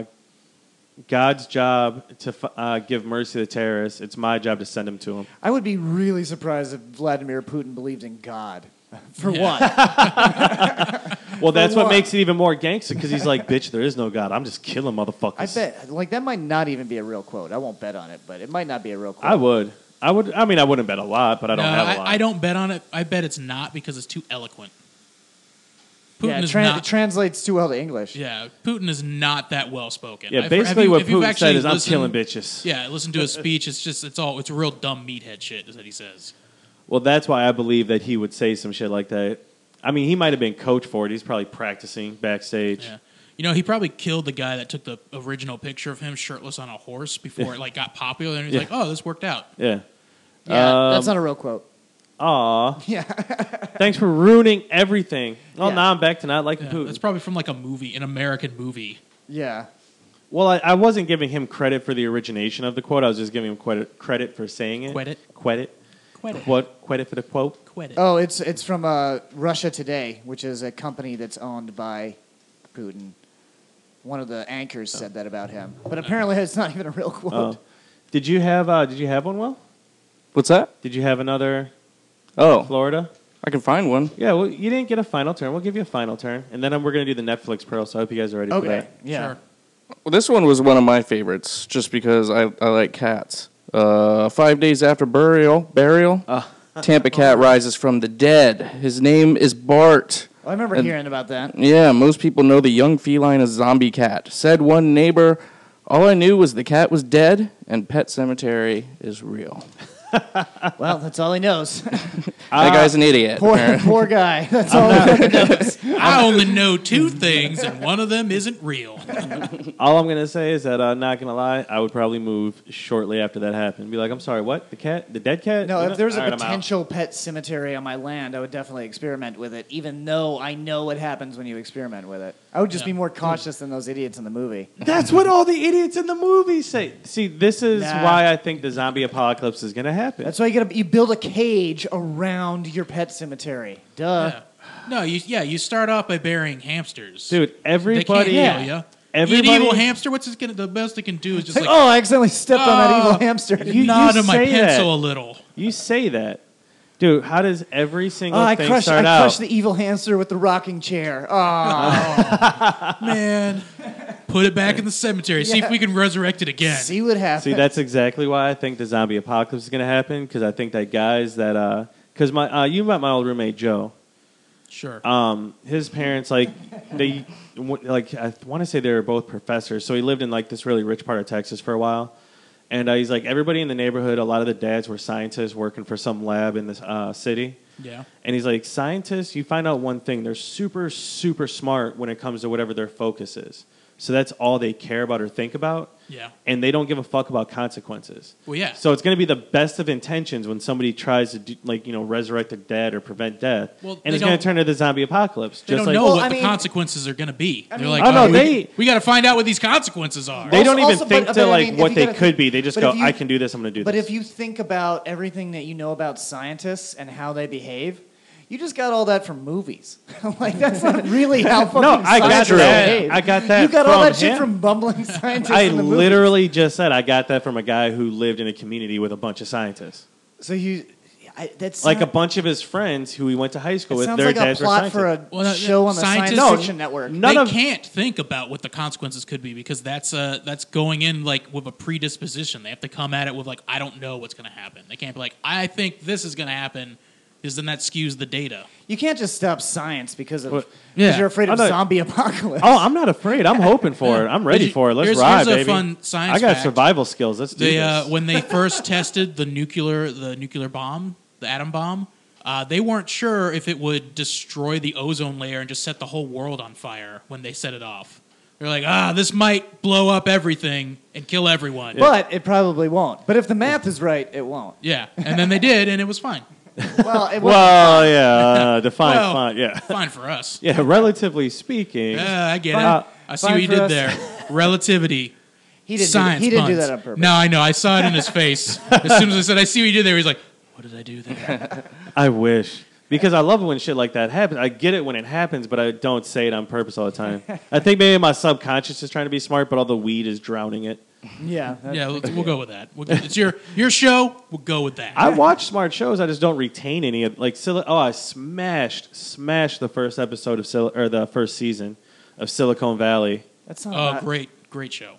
God's job to give mercy to the terrorists. It's my job to send them to them.
I would be really surprised if Vladimir Putin believed in God. For
Yeah.
what?
Well, that's what
what?
makes it even more gangster because he's like, bitch, there is no God. I'm just killing motherfuckers.
I bet like that might not even be a real quote. I won't bet on it, but it might not be a real quote.
I would. I would. I mean, I wouldn't bet a lot, but I don't have a lot.
I don't bet on it. I bet it's not because it's too eloquent. Putin
Yeah,
is
it
not.
translates too well to English.
Yeah, Putin is not that well spoken.
Yeah, basically what Putin said is, "I'm killing bitches."
Yeah, listen to his speech. It's a real dumb meathead shit is that he says.
Well, that's why I believe that he would say some shit like that. I mean, he might have been coached for it. He's probably practicing backstage.
Yeah. You know, he probably killed the guy that took the original picture of him shirtless on a horse before it got popular, and he's like, "Oh, this worked out."
Yeah.
Yeah, that's not a real quote.
Aw.
Yeah.
Thanks for ruining everything. Well, now I'm back to not liking Putin.
It's probably from like a movie, an American movie.
Yeah.
Well, I wasn't giving him credit for the origination of the quote. I was just giving him credit for saying it.
Credit.
Credit for the quote.
Credit.
Oh, it's from Russia Today, which is a company that's owned by Putin. One of the anchors said that about him, but apparently it's not even a real quote.
Oh. Did you have one, Will?
What's that?
Did you have another
Oh,
Florida?
I can find one.
Yeah, well, you didn't get a final turn. We'll give you a final turn, and then we're going to do the Netflix Pearl, so I hope you guys are ready for
Okay.
that.
Yeah.
Sure.
Well, this one was one of my favorites, just because I like cats. 5 days after burial, Tampa cat rises from the dead. His name is Bart.
I remember hearing about that.
Yeah, most people know the young feline as Zombie Cat. Said one neighbor, all I knew was the cat was dead and Pet Cemetery is real.
Well, that's all he knows.
That guy's an idiot.
Poor guy. That's all he knows.
I only know two things, and one of them isn't real.
All I'm going to say is that, not going to lie, I would probably move shortly after that happened. Be like, I'm sorry, what? The cat? The dead cat?
No, if there's
All
a
right, I'm out.
potential pet cemetery on my land, I would definitely experiment with it, even though I know what happens when you experiment with it. I would just be more cautious than those idiots in the movie.
That's what all the idiots in the movie say. See, this is
Nah.
why I think the zombie apocalypse is going to happen.
That's why you build a cage around your pet cemetery. Duh.
Yeah. No, you start off by burying hamsters.
Dude,
They
everybody...
can't kill you.
Everybody-
An evil hamster. What's the best it can do is just like
Oh, I accidentally stepped on that evil
Oh.
hamster.
You-
nod on my
say that.
pencil a little.
You say that. Dude, how does every single
I
thing
crushed
start out?
the evil hamster with the rocking chair. Oh,
Man, put it back in the cemetery. See if we can resurrect it again.
see what happens.
See, that's exactly why I think the zombie apocalypse is going to happen, because I think that guys that... Because you met my old roommate, Joe.
Sure.
His parents, I want to say they were both professors. So he lived in this really rich part of Texas for a while, and he's like, everybody in the neighborhood. A lot of the dads were scientists working for some lab in this city.
Yeah.
And he's like, scientists, you find out one thing: they're super, super smart when it comes to whatever their focus is. So that's all they care about or think about.
Yeah.
And they don't give a fuck about consequences.
Well, yeah.
So it's going to be the best of intentions when somebody tries to resurrect a dead or prevent death,
Well,
and
they
it's going to
don't-
turn into the zombie apocalypse.
They
Just
don't
like,
know
Well,
what
I
the
mean-
consequences are going to be. They're like,
Oh, no,
we got to find out what these consequences are.
They don't even
Also,
think
but
to
I mean, if
what
you
they
gotta
could
think-
be. They just
but
go,
if you-
I can do this. I'm going to do
But
this.
if you think about everything that you know about scientists and how they behave, you just got all that from movies. That's not really how fucking
I got
scientists
that.
behave.
I got that
You got all
from
that shit
him.
from bumbling scientists
I
in the movies.
literally just said I got that from a guy who lived in a community with a bunch of scientists.
So that's
Like a
not-
bunch of his friends who he went to high school
it
with,
sounds
their
like a
dads were
plot
scientists.
for a
Well, no,
show on the
scientists-
Science
No,
Fiction Network.
None
they
of-
can't think about what the consequences could be because that's going in with a predisposition. They have to come at it with I don't know what's going to happen. They can't be like, I think this is going to happen, because then that skews the data.
You can't just stop science because
Yeah.
you're afraid of
I'm not-
zombie apocalypse.
Oh, I'm not afraid. I'm hoping for it. I'm ready for it. Let's ride,
here's
baby.
a fun science
I got
fact.
survival skills. Let's do
They
this.
when they first tested the nuclear bomb, the atom bomb, they weren't sure if it would destroy the ozone layer and just set the whole world on fire when they set it off. They're like, this might blow up everything and kill everyone.
But it probably won't. But if the math is right, it won't.
Yeah, and then they did, and it was fine.
Well, it won't.
Well, yeah, define
Well,
font, yeah.
Fine for us.
Yeah, relatively speaking.
I get
Fine-
it. I see
fine
what you
for
did
us.
there. Relativity.
he didn't.
Science
He didn't do
puns.
that on purpose.
No, I know. I saw it in his face. As soon as I said, I see what you did there, he's like, what did I do there?
I wish. Because I love it when shit like that happens. I get it when it happens, but I don't say it on purpose all the time. I think maybe my subconscious is trying to be smart, but all the weed is drowning it.
Yeah.
Yeah, we'll go with that. It's your show. We'll go with that.
I watch smart shows. I just don't retain any of I smashed the first episode of the first season of Silicon Valley.
That's not.
Oh,
bad.
great show.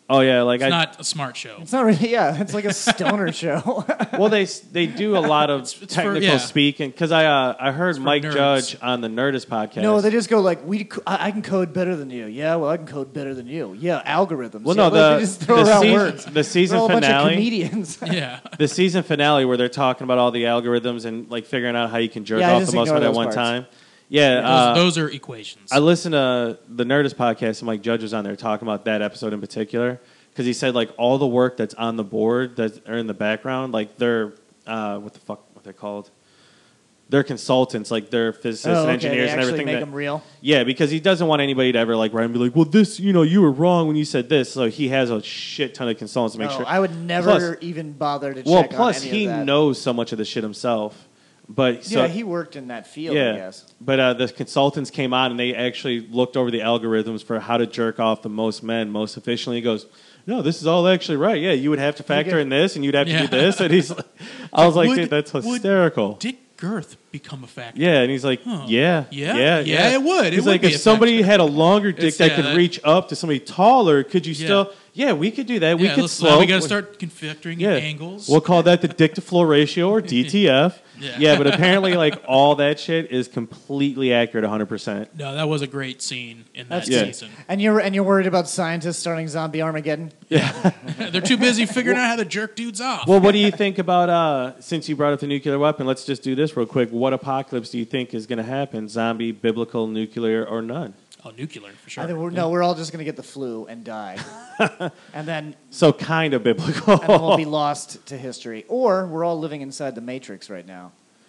Oh yeah, like
It's not a smart show.
It's not really. Yeah, it's like a stoner show.
well, they do a lot of technical
yeah.
speaking because I heard Mike
nerds.
Judge on the Nerdist podcast.
No, they just go like, I can code better than you. Yeah, well, I can code better than you. Yeah, algorithms.
Well,
yeah,
no,
they just throw around
season,
words.
the season
They're all a bunch of
finale.
comedians.
Yeah.
The season finale where they're talking about all the algorithms and like figuring out how you can jerk
Yeah, I
off
just
the most
ignore
at
those
one
parts.
time. Yeah,
Those are equations.
I listened to the Nerdist podcast and Mike Judge was on there talking about that episode in particular because he said like all the work that's on the board that are in the background, like they're what they're called? They're consultants, like they're physicists and
Okay,
engineers
they
and
actually
everything.
make
that-
them real.
Yeah, because he doesn't want anybody to ever like write and be like, well, this, you were wrong when you said this. So he has a shit ton of consultants to make
No,
sure.
I would never
Plus-
even bother to
Well,
check
plus
on any
he
of that.
knows so much of the shit himself. But so,
Yeah, he worked in that field, I guess.
but the consultants came on and they actually looked over the algorithms for how to jerk off the most men most efficiently. He goes, "No, this is all actually right. Yeah, you would have to factor in this, and you'd have to do this." And he's, like, I was like,
Would-
"Dude, that's
would
hysterical."
Dick girth become a factor?
Yeah, and he's like,
Huh.
yeah,
Yeah, it would. It
He's
would
like,
be
if
a
somebody
factor.
had a longer dick
It's-
that
yeah,
could
that-
reach up to somebody taller, could you
Yeah.
still? Yeah, we could do that. We could
listen,
slow.
we got to start configuring angles.
We'll call that the dick to floor ratio or DTF.
Yeah.
But apparently, like all that shit is completely accurate, 100%.
No, that was a great scene in that
That's
good.
season.
And you're worried about scientists starting zombie Armageddon?
They're too busy figuring out how to jerk dudes off.
Well, what do you think about since you brought up the nuclear weapon? Let's just do this real quick. What apocalypse do you think is going to happen? Zombie, biblical, nuclear, or none?
Oh, nuclear for sure.
I think we're all just going to get the flu and die. and then
So kind of biblical.
and then we'll be lost to history. Or we're all living inside the Matrix right now.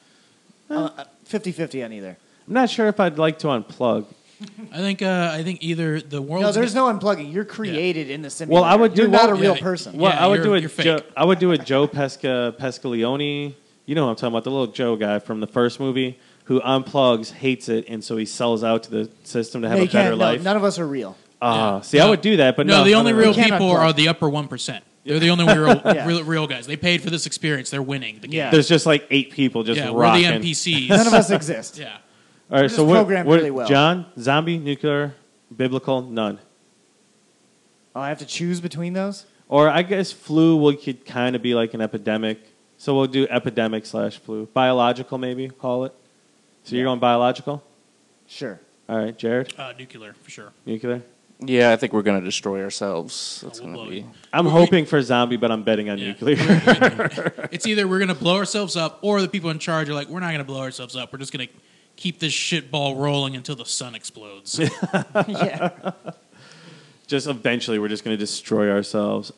50-50 on either.
I'm not sure if I'd like to unplug.
I think either the world.
No, there's no unplugging. You're created in the simulator.
Well, I would do
You're not a
what-
real
yeah,
person.
Well,
Yeah,
I would do
you're
it.
fake.
I would do it. Joe Pescaleone. You know what I'm talking about? The little Joe guy from the first movie who unplugs, hates it, and so he sells out to the system to have
No,
a
you can't.
better
No,
life.
none of us are real.
See, I would do that, but no.
the only real
can't
people
unplug.
are the upper 1%. They're the only real,
Yeah.
real guys. They paid for this experience. They're winning the game.
Yeah.
There's just like 8 people just
Yeah,
rocking.
we're the NPCs.
None of us exist.
Yeah.
All right,
We're
so
just
what?
programmed really well.
John, zombie, nuclear, biblical, none.
Oh, I have to choose between those?
Or I guess flu could kind of be like an epidemic. So we'll do epidemic / flu. Biological, maybe call it. So you're going biological?
Sure.
All right, Jared,
Nuclear for sure.
nuclear.
Yeah, I think we're going to destroy ourselves. That's
we'll
going
blow
to be.
it.
I'm hoping for zombie, but I'm betting on
Yeah.
nuclear.
It's either we're going to blow ourselves up, or the people in charge are like, we're not going to blow ourselves up. We're just going to keep this shit ball rolling until the sun explodes.
Yeah.
Just eventually, we're just going to destroy ourselves.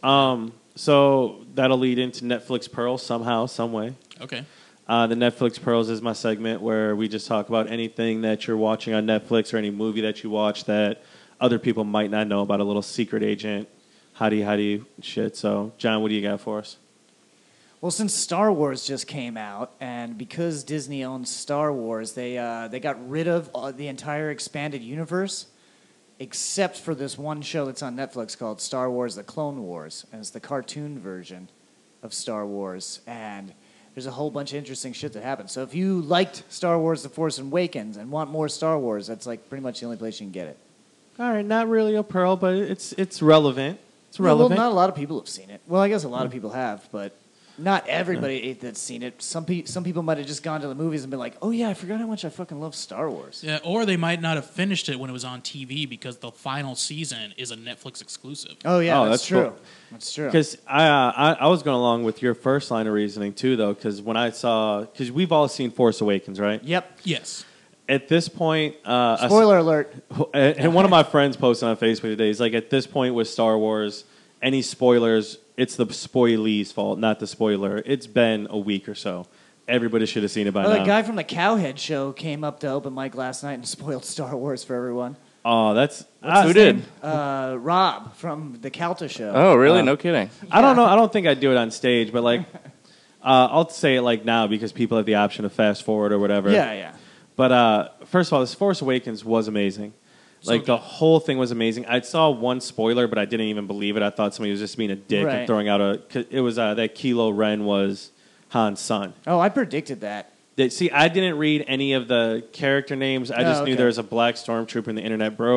So that'll lead into Netflix Pearls somehow, some way.
Okay.
The Netflix Pearls is my segment where we just talk about anything that you're watching on Netflix or any movie that you watch that other people might not know about, a little secret agent, hottie shit. So, John, what do you got for us?
Well, since Star Wars just came out, and because Disney owns Star Wars, they got rid of the entire expanded universe, except for this one show that's on Netflix called Star Wars: The Clone Wars, and it's the cartoon version of Star Wars. And there's a whole bunch of interesting shit that happens. So if you liked Star Wars: The Force Awakens and want more Star Wars, that's like pretty much the only place you can get it.
All right, not really a pearl, but it's relevant. It's
Yeah, well,
relevant.
not a lot of people have seen it. Well, I guess a lot of people have, but not everybody that's seen it. Some people might have just gone to the movies and been like, "Oh yeah, I forgot how much I fucking love Star Wars."
Yeah, or they might not have finished it when it was on TV because the final season is a Netflix exclusive.
Oh yeah,
Oh,
that's
that's
true.
cool.
That's true.
Because I was going along with your first line of reasoning too, though. Because when I saw, because we've all seen Force Awakens, right?
Yep.
Yes.
At this point,
Spoiler alert.
and one of my friends posted on Facebook today. He's like, at this point with Star Wars, any spoilers, it's the spoilee's fault, not the spoiler. It's been a week or so. Everybody should have seen it by
Well,
now.
the guy from the Cowhead show came up to open mic last night and spoiled Star Wars for everyone.
Oh, that's
Who did?
Rob from the Calta show.
Oh, really? No kidding.
I don't know. I don't think I'd do it on stage, but like, I'll say it like now because people have the option to fast forward or whatever.
Yeah.
But first of all, this Force Awakens was amazing. Like the whole thing was amazing. I saw one spoiler, but I didn't even believe it. I thought somebody was just being a dick
Right.
and throwing out a. 'Cause it was that Kylo Ren was Han's son.
Oh, I predicted that.
See, I didn't read any of the character names. I just knew
okay.
there was a black stormtrooper and the internet broke.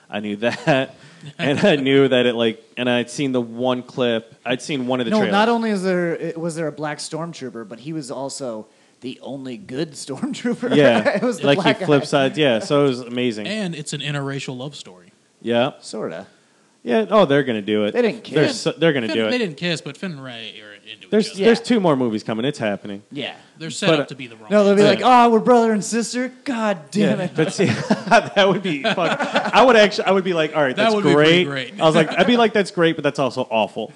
I knew that. And I knew that and I'd seen the one clip. I'd seen one of the
No,
trailers.
not only was there a black stormtrooper, but he was also the only good stormtrooper.
Yeah.
It was the
like
black
he flip
guy.
sides. Yeah. So it was amazing.
And it's an interracial love story.
Yeah.
Sorta.
Yeah. Oh, they're going to do it.
They didn't kiss.
They're going to do
They
it.
didn't kiss, but Finn and Rey are into
There's
each other.
there's 2 more movies coming. It's happening.
Yeah.
They're set
but,
up to be the wrong.
No, they'll be
Yeah.
like, "Oh, we're brother and sister." God damn it!
But see, that would be fuck. I would be like, all right,
That
that's
would be pretty
great.
great.
I was like, I'd be like, that's great, but that's also awful.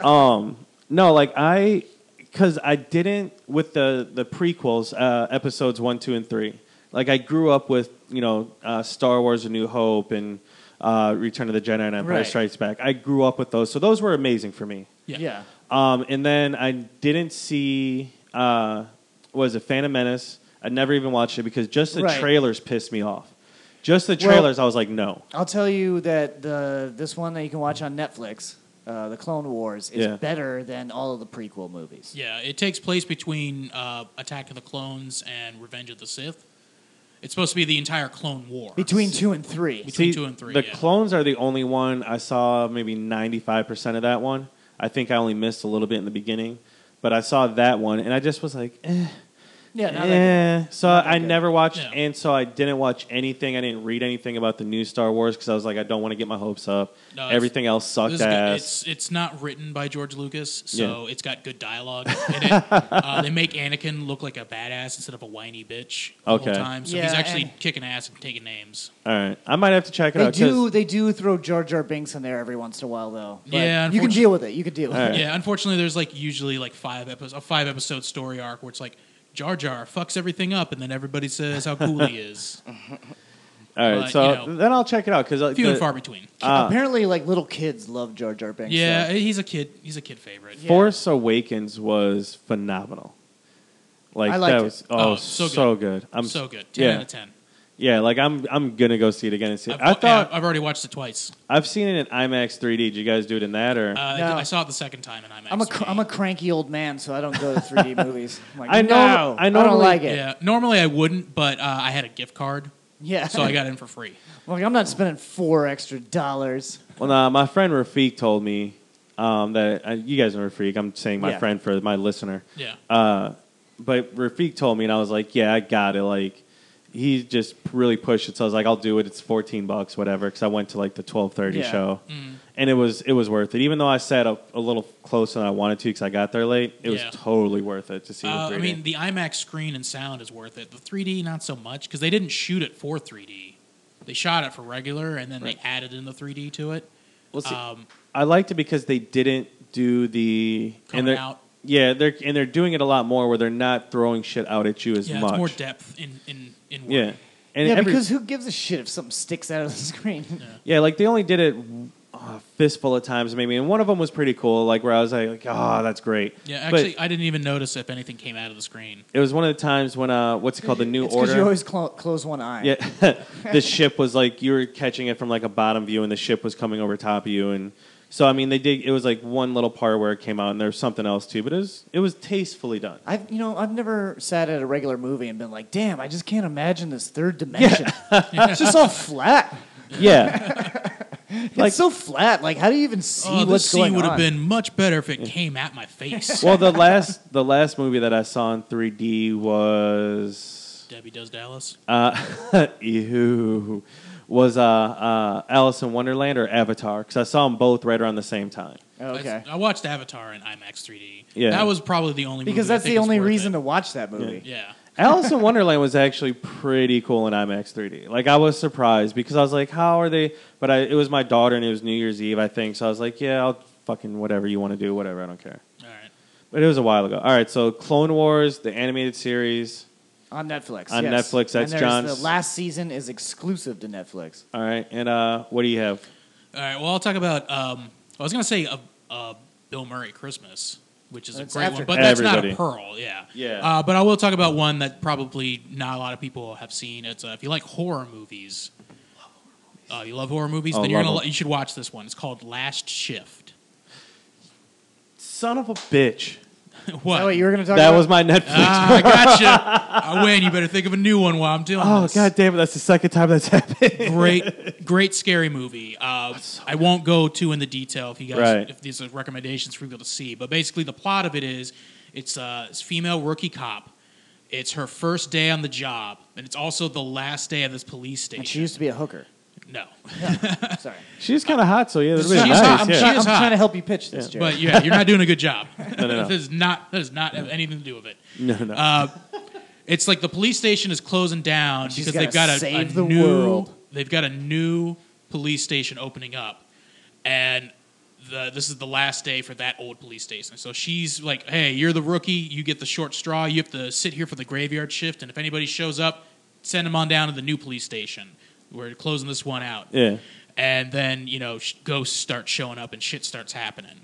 No, like because I didn't with the prequels, episodes 1, 2, and 3. Like I grew up with Star Wars: A New Hope and Return of the Jedi and Empire
Right.
Strikes Back. I grew up with those, so those were amazing for me.
Yeah.
And then I didn't see was it Phantom Menace? I never even watched it because just the
Right.
trailers pissed me off. Just the
Well-
trailers, I was like, no.
I'll tell you that this one that you can watch on Netflix, the Clone Wars, is
Yeah.
better than all of the prequel movies.
Yeah, it takes place between Attack of the Clones and Revenge of the Sith. It's supposed to be the entire Clone War.
Between 2 and 3.
Between 2 and 3,
The
yeah.
clones are the only one I saw. Maybe 95% of that one. I think I only missed a little bit in the beginning, but I saw that one, and I just was like,
Yeah, not that good.
So
Not that
I
good.
never watched,
Yeah.
and so I didn't watch anything. I didn't read anything about the new Star Wars because I was like, I don't want to get my hopes up.
No, it's-
Everything else
This
sucked
is good.
ass.
It's not written by George Lucas, so
Yeah.
it's got good dialogue in it. They make Anakin look like a badass instead of a whiny bitch the
Okay.
whole time. So
Yeah,
he's actually
and-
kicking ass and taking names.
All right, I might have to check it out. 'cause-
They do throw Jar Jar Binks in there every once in a while, though. But
Yeah,
you can deal with it. You can deal with
All
it.
right.
Yeah, unfortunately, there's usually a 5-episode story arc where it's like Jar Jar fucks everything up, and then everybody says how cool he is.
All right,
But,
so then I'll check it out because
Few and far between.
Apparently, little kids love Jar Jar Binks.
Yeah,
so-
he's a kid. He's a kid favorite.
Yeah.
Force Awakens was phenomenal. Like
I liked
that
it.
was
Oh,
so
so
good. I'm
so good. 10
yeah.
out of 10.
Yeah, like I'm gonna go see it again and see it.
I've already watched it twice.
I've seen it in IMAX 3D. Did you guys do it in that or?
No.
I saw it the second time in IMAX.
I'm a cranky old man, so I don't go to 3D movies. I'm like,
I know-
no,
I
I don't
normally-
like it.
Yeah, normally I wouldn't, but I had a gift card,
Yeah.
so I got in for free.
I'm not spending $4 extra.
Well, no, my friend Rafiq told me that you guys know Rafiq. I'm saying my
Yeah.
friend for my listener.
Yeah.
But Rafiq told me, and I was like, yeah, I got it. Like, he just really pushed it. So I was like, I'll do it. It's $14, whatever. Because I went to like the 12:30
Yeah.
show, and it was worth it. Even though I sat a little closer than I wanted to because I got there late, it was
Yeah.
totally worth it to see the 3D.
I mean, the IMAX screen and sound is worth it. The 3D, not so much, because they didn't shoot it for 3D. They shot it for regular, and then they added in the 3D to it.
Well, see, I liked it because they didn't do the
Coming out.
Yeah, they're doing it a lot more where they're not throwing shit out at you as
Yeah,
much.
it's more depth in work.
Yeah, and
Yeah,
every,
because who gives a shit if something sticks out of the screen?
yeah, like they only did it a fistful of times maybe, and one of them was pretty cool. Like where I was like, oh, that's great.
Yeah,
But
actually, I didn't even notice if anything came out of the screen.
it was one of the times when what's it called, the New
It's because
Order.
you always close one eye.
Yeah, the ship was like you were catching it from like a bottom view, and the ship was coming over top of you, and so I mean they did. It was like one little part where it came out, and there was something else too, but it was tastefully done.
I've never sat at a regular movie and been like, damn, I just can't imagine this third dimension. It's just all flat.
Yeah,
It's so flat. Like, how do you even see
Oh, this
what's
scene
going
would
on?
have been much better if it came at my face.
well the last movie that I saw in 3D was
Debbie Does Dallas.
was Alice in Wonderland or Avatar because I saw them both right around the same time.
Okay.
I watched Avatar in IMAX 3D.
Yeah.
That was probably the only
Because
movie I
that's
think
the
is
only
worth
reason
it.
to watch that movie.
Yeah.
Alice in Wonderland was actually pretty cool in IMAX 3D. Like I was surprised because I was like, how are they? But it was my daughter and it was New Year's Eve, I think. So I was like, yeah, I'll fucking whatever you want to do, whatever, I don't care.
All right.
But it was a while ago. All right, so Clone Wars, the animated series.
On Netflix.
On
yes.
Netflix, that's
and there's
John's-
The last season is exclusive to Netflix.
All right, and what do you have?
All right. Well, I'll talk about. I was going to say Bill Murray Christmas, which is
That's
a great
after.
one, but that's not
Everybody.
a Pearl. Yeah.
Yeah.
But I will talk about one that probably not a lot of people have seen. It's if you like horror movies. You love horror movies,
Oh,
then you're
love
gonna
them.
you should watch this one. It's called Last Shift.
Son of a bitch.
Is that what you were going to talk
That
about?
was my Netflix.
I gotcha. I win. You better think of a new one while I'm doing
Oh
this.
god damn it! That's the second time that's happened.
Great scary movie. I won't go too into detail if you guys
Right.
if these are recommendations for people to see. But basically, the plot of it is it's a female rookie cop. It's her first day on the job, and it's also the last day of this police station.
And she used to be a hooker.
No,
Sorry.
She's kind of hot, so yeah, that'd be
She's
nice.
hot.
I'm,
yeah.
She
try-
is
I'm
hot.
trying to help you pitch this, Jared.
but yeah, you're not doing a good job.
no.
That does not have anything to do with it.
No.
It's like the police station is closing down
She's
because they've
gotta
got a
save the
new
world.
they've got a new police station opening up, and this is the last day for that old police station. So she's like, "Hey, you're the rookie. You get the short straw. You have to sit here for the graveyard shift, and if anybody shows up, send them on down to the new police station. We're closing this one out."
Yeah.
And then ghosts start showing up and shit starts happening.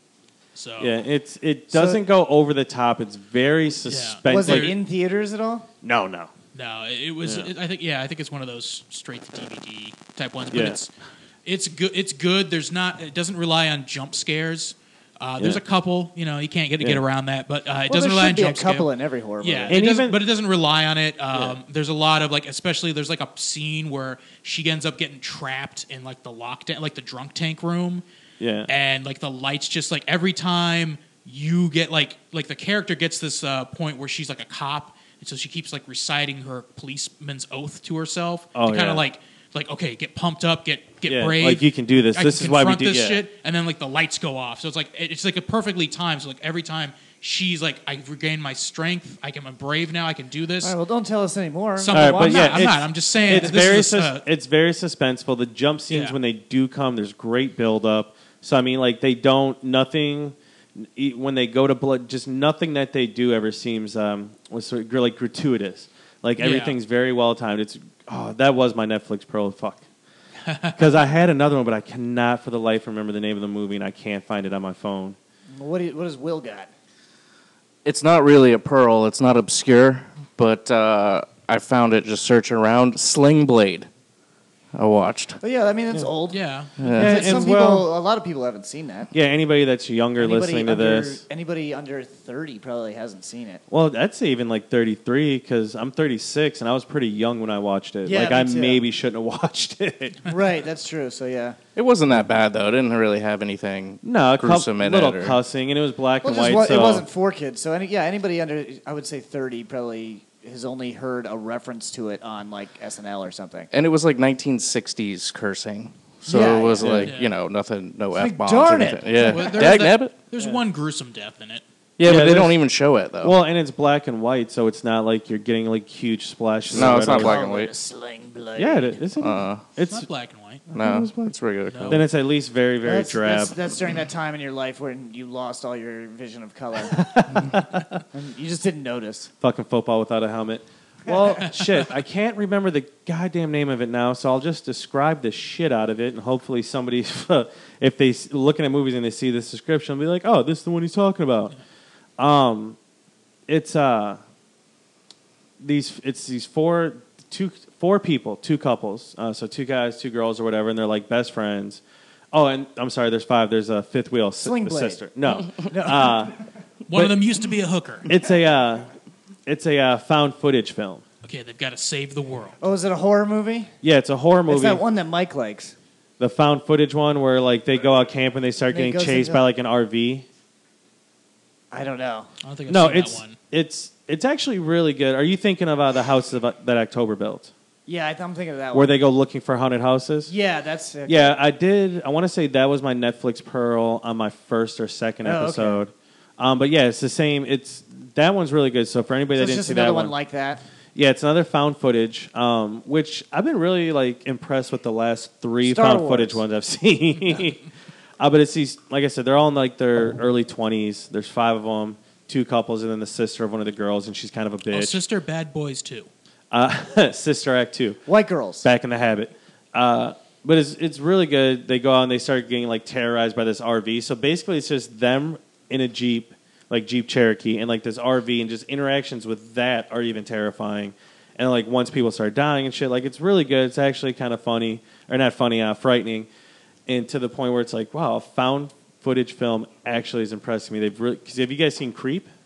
So
Yeah, it doesn't go over the top. It's very suspense.
was
like,
it in theaters at all?
No.
No, it was.
Yeah.
I think it's one of those straight to DVD type ones. But
Yeah.
it's good. It's good. It doesn't rely on jump scares. There's
Yeah.
a couple. You can't get
Yeah.
around that, but it
Well,
doesn't
there
rely on
should be a
jump
couple
scares.
in every horror movie.
Yeah,
And
but it doesn't rely on it.
Yeah.
There's a lot of especially there's a scene where she ends up getting trapped in the lockdown, the drunk tank room.
Yeah.
And the lights just every time you get the character gets this point where she's a cop, and so she keeps reciting her policeman's oath to herself.
Oh,
to kind of
yeah.
okay, get pumped up, get
Yeah,
brave.
like you can do this.
I
This
can
is why we
confront
do
this
yeah.
shit. And then the lights go off. So it's a perfectly timed. So every time she's I've regained my strength. I'm brave now. I can do this.
All right, well, don't tell us anymore.
Something-
All right, but
I'm
yeah,
not. I'm
it's-
not. I'm just saying.
It's
this
very
is
it's very suspenseful. The jump scenes
Yeah.
when they do come, there's great build up. So I mean, they don't nothing when they go to blood. Just nothing that they do ever seems was sort of gratuitous. Everything's very well timed. That was my Netflix Pro. Fuck. Because I had another one, but I cannot for the life remember the name of the movie, and I can't find it on my phone.
What does Will got?
It's not really a pearl. It's not obscure, but I found it just searching around. Sling Blade. I watched.
Oh, yeah, I mean, it's old.
yeah.
But some
and
people, a lot of people haven't seen that.
Yeah, anybody that's younger listening to this.
Anybody under 30 probably hasn't seen it.
Well, I'd say even 33 because I'm 36 and I was pretty young when I watched it.
Yeah,
I
me too.
maybe shouldn't have watched it.
Right, that's true. So, yeah.
It wasn't that bad though. It didn't really have anything
No, a
gruesome in
little
it. Or,
cussing, and it was black
Well,
and
just
white.
it
So
wasn't for kids. So, anybody under, I would say 30 probably has only heard a reference to it on, SNL or something.
and it was 1960s cursing. So
Yeah,
it was
yeah.
nothing, no
Like,
F-bombs
darn
or
it.
anything. Yeah.
Well,
Dag nabbit.
There's one gruesome death in it.
Yeah, but they
there's-
don't even show it though.
well, and it's black and white, so it's not like you're getting huge splashes.
No,
of
it's
red
not
or-
black and white.
Sling blade.
Yeah, it is. Isn't it?
It's
It's
not black and white.
No, it's regular color.
then it's at least very very drab.
That's during that time in your life when you lost all your vision of color. And you just didn't notice.
Fucking football without a helmet. Well, shit, I can't remember the goddamn name of it now, so I'll just describe the shit out of it, and hopefully somebody, if they looking at movies and they see this description, will be like, "Oh, this is the one he's talking about." It's these four people, two couples, so two guys, two girls, or whatever, and they're best friends. Oh, and I'm sorry, there's five. There's a fifth wheel,
Sling
the
blade.
sister. No,
One of them used to be a hooker.
it's a found footage film.
Okay, they've got to save the world.
Oh, is it a horror movie?
Yeah, it's a horror movie.
It's that one that Mike likes.
The found footage one where they go out camping, they start
And he
getting
goes
chased
into-
by an RV.
I don't know.
I don't think I've
No,
seen that one.
it's actually really good. Are you thinking of the house that October built,
Yeah, I'm thinking of that
where
one.
they go looking for haunted houses?
Yeah, that's.
Yeah, I did. I want to say that was my Netflix Pearl on my first or second
Oh, okay.
episode. But yeah, it's the same. That one's really good. So for anybody
So
that
it's
didn't
just
see
another
that
one like that.
yeah, it's another found footage, which I've been really impressed with the last three
Star
found
Wars.
footage ones I've seen. But it's these, like I said, they're all in their early 20s. There's five of them, two couples, and then the sister of one of the girls, and she's kind of a
Oh,
bitch.
Sister Bad Boys 2.
Sister Act 2,
White girls.
Back in the Habit. But it's really good. They go out and they start getting terrorized by this RV. So basically, it's just them in a Jeep, Jeep Cherokee, and this RV, and just interactions with that are even terrifying. And once people start dying and shit, it's really good. It's actually kind of funny, or not funny, frightening, and to the point where it's wow, a found footage film actually is impressing me. They've really, because have you guys seen Creep?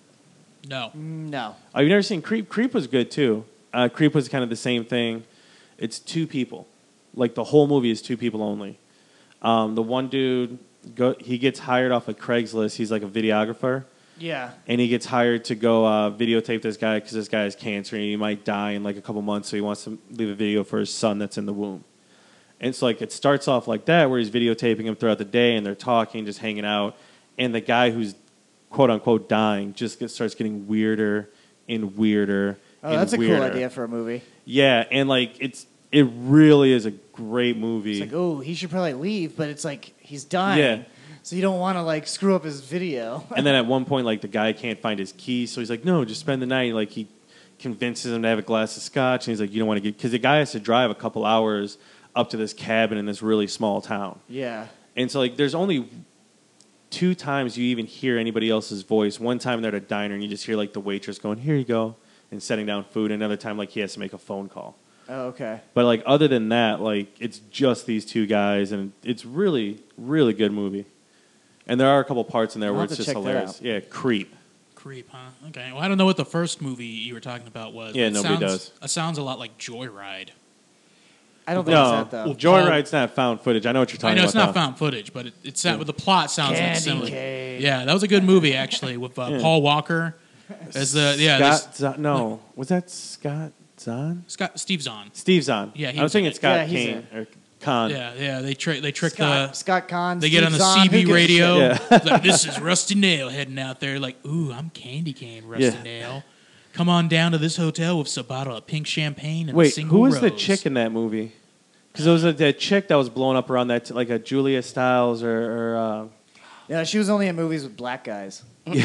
No.
No.
Oh, you've never seen Creep? Creep was good too. Creep was kind of the same thing. It's two people. Like the whole movie is two people only. The one dude, he gets hired off of Craigslist. He's like a videographer.
Yeah.
And he gets hired to go videotape this guy because this guy has cancer and he might die in like a couple months. So he wants to leave a video for his son that's in the womb. And so like it starts off like that where he's videotaping him throughout the day and they're talking, just hanging out. And the guy who's quote unquote dying just starts getting weirder and weirder.
Oh, that's a cool idea for a movie.
Yeah, and like it really is a great movie.
It's like, oh, he should probably leave, but it's like he's dying.
Yeah.
So you don't want to like screw up his video.
And then at one point, like the guy can't find his keys, so he's like, "No, just spend the night." Like he convinces him to have a glass of scotch, and he's like, "You don't want to get," because the guy has to drive a couple hours up to this cabin in this really small town.
Yeah.
And so like there's only 2 times you even hear anybody else's voice. One time they're at a diner and you just hear like the waitress going, "Here you go," and setting down food. Another time like he has to make a phone call.
Oh, okay.
But like other than that, like it's just these 2 guys, and it's really, really good movie. And there are a couple parts in there
I'll
where
have
it's
to
just
check that
hilarious.
out.
Yeah, Creep.
Creep, huh? Okay. Well, I don't know what the first movie you were talking about was.
Yeah,
but
nobody does.
It sounds a lot like Joyride.
I don't think
No,
it's that though.
Well,
Joyride's not found footage. I know what you're
I
talking
know
about.
it's not
though.
found footage, but the plot sounds like
Candy
similar.
cane.
Yeah, that was a good movie actually with Paul Walker as the
Scott Zahn, no, was that Scott Zahn?
Steve Zahn.
Steve Zahn.
Yeah, he
I was
was in
thinking
it.
Scott
Yeah, he's
Kane or Khan.
Yeah. They trick
Scott Conn.
They get on the
Steve Zahn, who
CB
gives a
radio.
Yeah.
It's like, this is Rusty Nail heading out there. Like, ooh, I'm Candy Cane, Rusty
Yeah.
Nail. Come on down to this hotel with a bottle of pink champagne and a
Wait,
single
who was the
rose.
chick in that movie? Because it was that chick that was blowing up around that, like a Julia Stiles or
shit? Yeah, she was only in movies with black guys.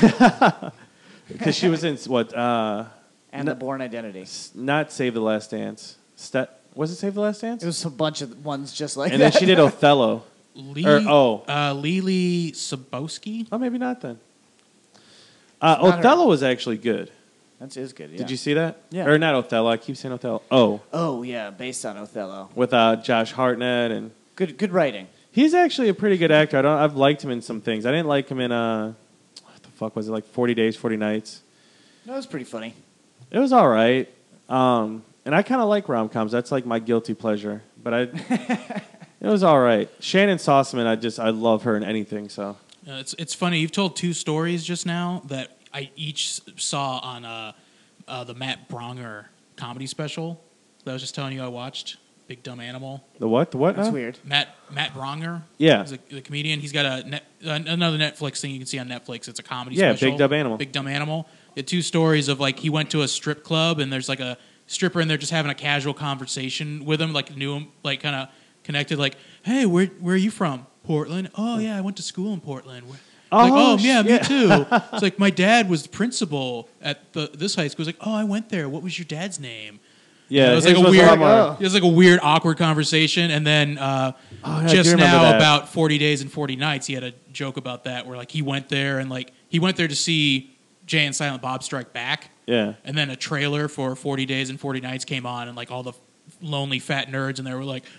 because she was in what?
And The Bourne Identity.
Not Save the Last Dance. Was it Save the Last Dance?
It was a bunch of ones just like
And
that.
then she did Othello.
Lily Sabowski.
Oh, maybe not then.
not her.
Othello was actually good.
That is good, yeah.
Did you see that?
Yeah.
Or not Othello. I keep saying Othello. Oh,
Oh, yeah, based on Othello.
with Josh Hartnett, and
Good writing.
he's actually a pretty good actor. I've liked him in some things. I didn't like him in what the fuck was it, like 40 Days, 40 Nights.
That was pretty funny.
It was all right. And I kind of like rom-coms. That's like my guilty pleasure. But it was all right. Shannon Sossaman, I love her in anything. So
It's funny. You've told 2 stories just now that I each saw on the Matt Bronger comedy special that I was just telling you I watched. Big Dumb Animal.
the what? The what?
That's
now?
weird.
Matt Bronger.
Yeah.
He's the comedian. He's got another Netflix thing you can see on Netflix. It's a comedy
Yeah,
special.
Big Dumb Animal.
Big Dumb Animal. The 2 stories of like he went to a strip club and there's like a stripper in there just having a casual conversation with him, like knew him, like kind of connected, like, hey, where are you from? Portland. Oh yeah, I went to school in Portland. Like, oh yeah, me too. It's like my dad was the principal at this high school. It's like, oh, I went there. What was your dad's name?
Yeah,
It was
his
like a
was
weird,
lot more-
Oh.
it was like a weird, awkward conversation. And then
I do
just
remember
now
that.
about 40 Days and 40 Nights, he had a joke about that where like he went there and like he went there to see Jay and Silent Bob Strike Back.
Yeah.
And then a trailer for 40 Days and 40 Nights came on, and like all the lonely fat nerds and they were like,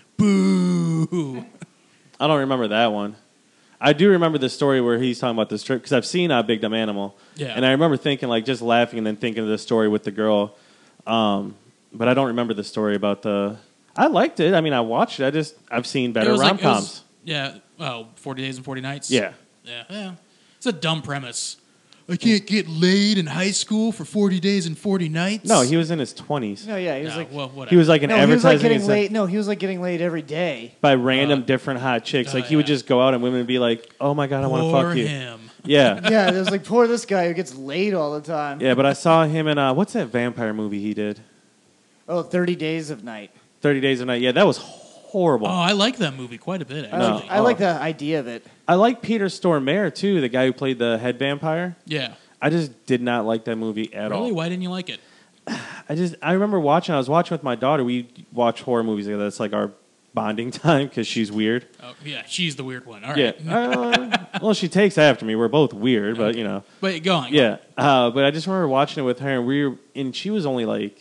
boo.
I don't remember that one. I do remember the story where he's talking about the strip because I've seen Big Dumb Animal.
Yeah.
And I remember thinking like just laughing and then thinking of the story with the girl. But I don't remember the story about the. I liked it. I mean, I watched it. I've seen better
It was like-
rom
it was-
coms.
Yeah. Oh, 40 Days and 40 Nights?
Yeah.
Yeah. It's a dumb premise. I can't get laid in high school for 40 days and 40 nights?
No, he was in his 20s.
No, yeah, he was
No,
like
well, whatever.
He was like an
no, he was like
advertising
getting
exec-
laid. No, he was like getting laid every day.
by random different hot chicks. Like he would
yeah.
just go out and women would be like, "Oh my god, I want to
Poor
fuck you."
him.
Yeah.
Yeah, there's like poor this guy who gets laid all the time.
Yeah, but I saw him in what's that vampire movie he did?
Oh, 30 Days of Night.
30 Days of Night. Yeah, that was horrible.
Oh, I like that movie quite a bit,
I,
actually.
I like the idea of it.
I like Peter Stormare too, the guy who played the head vampire.
Yeah.
I just did not like that movie at
Really?
all.
Why didn't you like it?
I remember watching. I was watching with my daughter. We watch horror movies together. That's like our bonding time because she's weird.
Oh, yeah, she's the weird one. All
Yeah.
right.
Well, she takes after me. We're both weird, but you know.
But go on.
Yeah. But I just remember watching it with her, and she was only like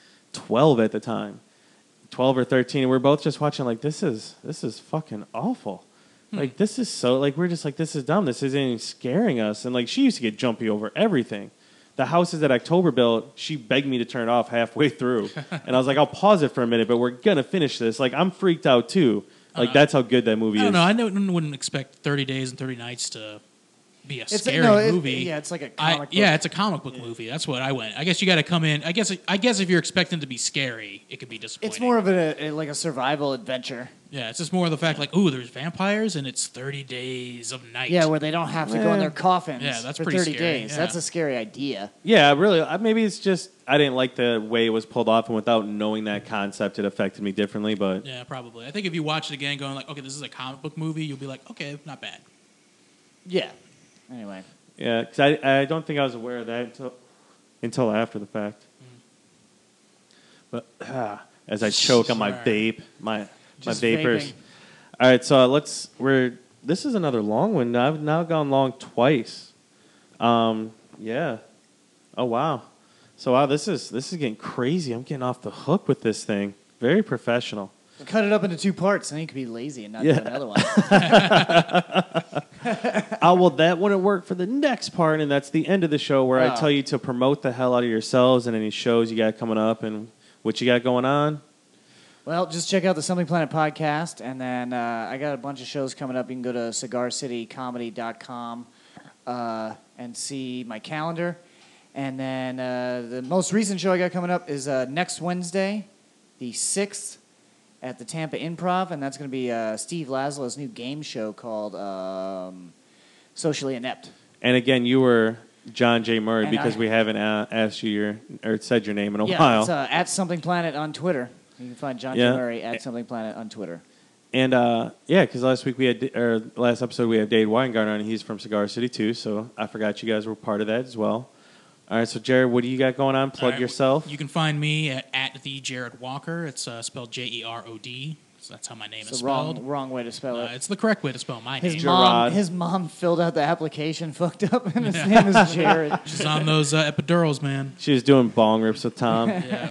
12 at the time, 12 or 13, and we're both just watching like this is fucking awful. Like this is so like we're just like this is dumb. This isn't even scaring us. And like she used to get jumpy over everything. the houses that October built, she begged me to turn it off halfway through. And I was like, I'll pause it for a minute, but we're going to finish this. Like, I'm freaked out, too. Like, that's how good that movie
I
is.
don't know. I wouldn't expect 30 Days and 30 Nights to be a scary movie.
Yeah, it's like a comic book.
Yeah, it's a comic book movie. That's what I went. I guess you got to come in. I guess if you're expecting to be scary, it could be disappointing.
It's more of like a survival adventure.
Yeah, it's just more of the fact like, ooh, there's vampires and it's 30 days of night.
Yeah, where they don't have to go in their coffins
that's
for
pretty
30
scary,
days.
yeah.
That's a scary idea.
Yeah, really. Maybe it's just I didn't like the way it was pulled off, and without knowing that concept, it affected me differently. But
Yeah, probably. I think if you watch it again going like, okay, this is a comic book movie, you'll be like, okay, not bad.
Yeah. Anyway.
yeah, because I don't think I was aware of that until after the fact. But as I choke on my
Sorry.
vape, my
Just
vapors.
vaping.
All right, so this is another long one. I've now gone long twice. Yeah. Oh wow. So wow, this is getting crazy. I'm getting off the hook with this thing. Very professional.
Cut it up into 2 parts, and then you could be lazy and not
Yeah.
do another one.
Well, that wouldn't work for the next part, and that's the end of the show where I
Oh.
tell you to promote the hell out of yourselves and any shows you got coming up and what you got going on.
Well, just check out the Something Planet podcast, and then I got a bunch of shows coming up. You can go to cigarcitycomedy.com and see my calendar. And then the most recent show I got coming up is next Wednesday, the 6th, at the Tampa Improv, and that's going to be Steve Laszlo's new game show called Socially Inept.
And again, you were John J. Murray
And
because
I-
we haven't asked you or said your name in a
Yeah,
while.
it's at Something Planet on Twitter. You can find John J.
Yeah.
Murray at Something Planet on Twitter.
And yeah, because last episode we had Dave Weingarten on, and he's from Cigar City too. So I forgot you guys were part of that as well. All right, so Jared, what do you got going on? Plug
All right,
yourself.
You can find me at the Jared Walker. It's spelled Jerod. So that's how my name
It's
is
the wrong,
spelled.
wrong way to spell it.
It's the correct way to spell my name.
His mom filled out the application fucked up, and his name is Jared.
She's on those epidurals, man.
She was doing bong rips with Tom.
Yeah.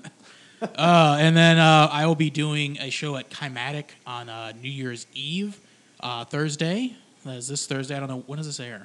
And then I will be doing a show at Kymatic on New Year's Eve, Thursday. Is this Thursday? I don't know. When does this air?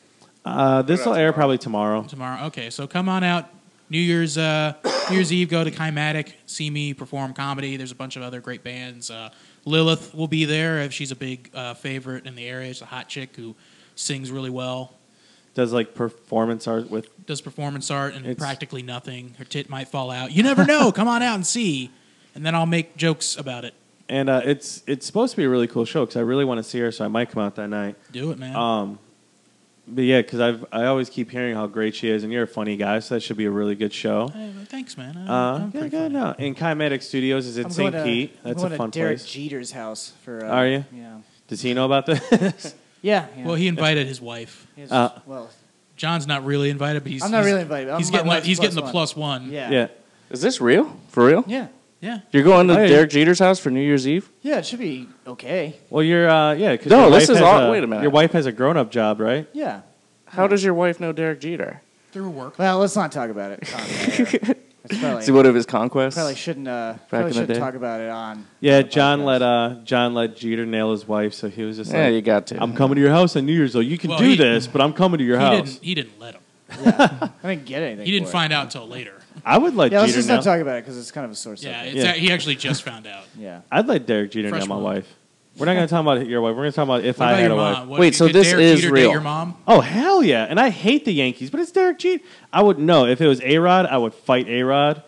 This will air probably tomorrow.
Tomorrow. Okay, so come on out. New Year's Eve, go to Kymatic, see me perform comedy. There's a bunch of other great bands. Lilith will be there. She's a big favorite in the area. She's a hot chick who sings really well.
Does like performance art with.
Does performance art and
It's-
practically nothing. Her tit might fall out. You never know. Come on out and see. And then I'll make jokes about it.
And it's supposed to be a really cool show because I really want to see her, so I might come out that night.
Do it, man.
But yeah, because I always keep hearing how great she is, and you're a funny guy, so that should be a really good show.
Hey, thanks, man. I'm
Yeah,
pretty
good.
funny.
No, in Kymatic Studios is in
I'm
St.
going
Pete.
I'm
That's
going
a fun
to Derek
place.
Jeter's house for.
Are you?
Yeah.
Does he know about this?
Yeah.
Well, he invited his wife.
Well,
John's not really invited, but he's.
I'm not really invited. I'm
He's
my
getting
wife's
he's getting the
plus
+1.
Yeah.
yeah.
Is this real? For real?
Yeah.
Yeah.
You're going to
Hey.
Derek Jeter's house for New Year's Eve?
Yeah. It should be okay.
Well, you're yeah. Cause
No,
your
this
wife
is
has
all- wait a minute.
Your wife has a grown-up job, right?
Yeah.
How does your wife know Derek Jeter?
Through work.
Well, let's not talk about it. On air. It's probably,
See, what of his conquests?
probably shouldn't.
in
Probably
the
shouldn't
day?
talk about it on.
Yeah,
on the podcast.
John let Jeter nail his wife, so he was just
Yeah,
like,
you got to.
"I'm coming to your house on New Year's, though. You can
Well,
do
he-
this, but I'm coming to your house."
He didn't let him.
I didn't get anything.
He didn't
for it.
find out until later.
I would let
Yeah, let's
Jeter
just
nail.
not talk about it because it's kind of a sore
Yeah,
subject.
it's
Yeah.
he actually just found out.
Yeah.
I'd let Derek Jeter
Fresh
nail my
one.
wife. We're not going to talk about your wife. We're going to talk about if
What
I
about
had
your
a wife.
mom? What,
Wait, so
did
this
Derek
is
Jeter
real.
Date your mom?
Oh hell yeah! And I hate the Yankees, but it's Derek Jeter. I would know if it was A-Rod, I would fight A-Rod.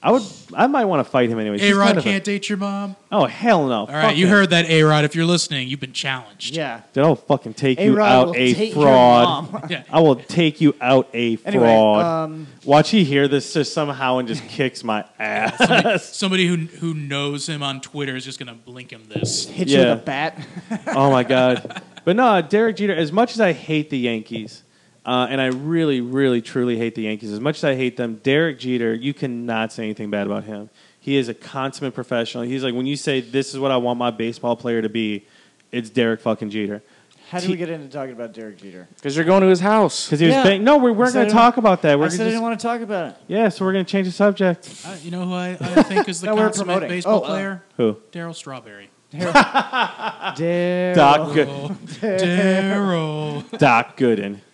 I might want to fight him anyway.
A-Rod can't date your mom.
Oh hell no!
All right, you heard that, A-Rod. If you're listening, you've been challenged.
Yeah.
Then I'll fucking take you
A-Rod
out,
will
a
take your
fraud.
mom.
Yeah.
I will take you out, a
Anyway,
fraud. Watch he hear this just somehow and just kicks my ass.
Somebody who knows him on Twitter is just gonna blink him this.
Hit you
Yeah.
with a bat.
Oh my god! But no, Derek Jeter. As much as I hate the Yankees, and I really, really, truly hate the Yankees, as much as I hate them, Derek Jeter, you cannot say anything bad about him. He is a consummate professional. He's like when you say this is what I want my baseball player to be, it's Derek fucking Jeter.
How did we get into talking about Derek Jeter?
Because you're going to his house.
Because he was
Yeah.
no, we weren't
said
going
I
to talk about that. We're
I said I
gonna
didn't want to talk about it.
yeah, so we're going to change the subject.
You know who I think is the
No, we're
consummate
promoting.
baseball
Oh,
player?
Who?
Daryl Strawberry.
Daryl.
Doc Good.
Daryl.
Doc Gooden.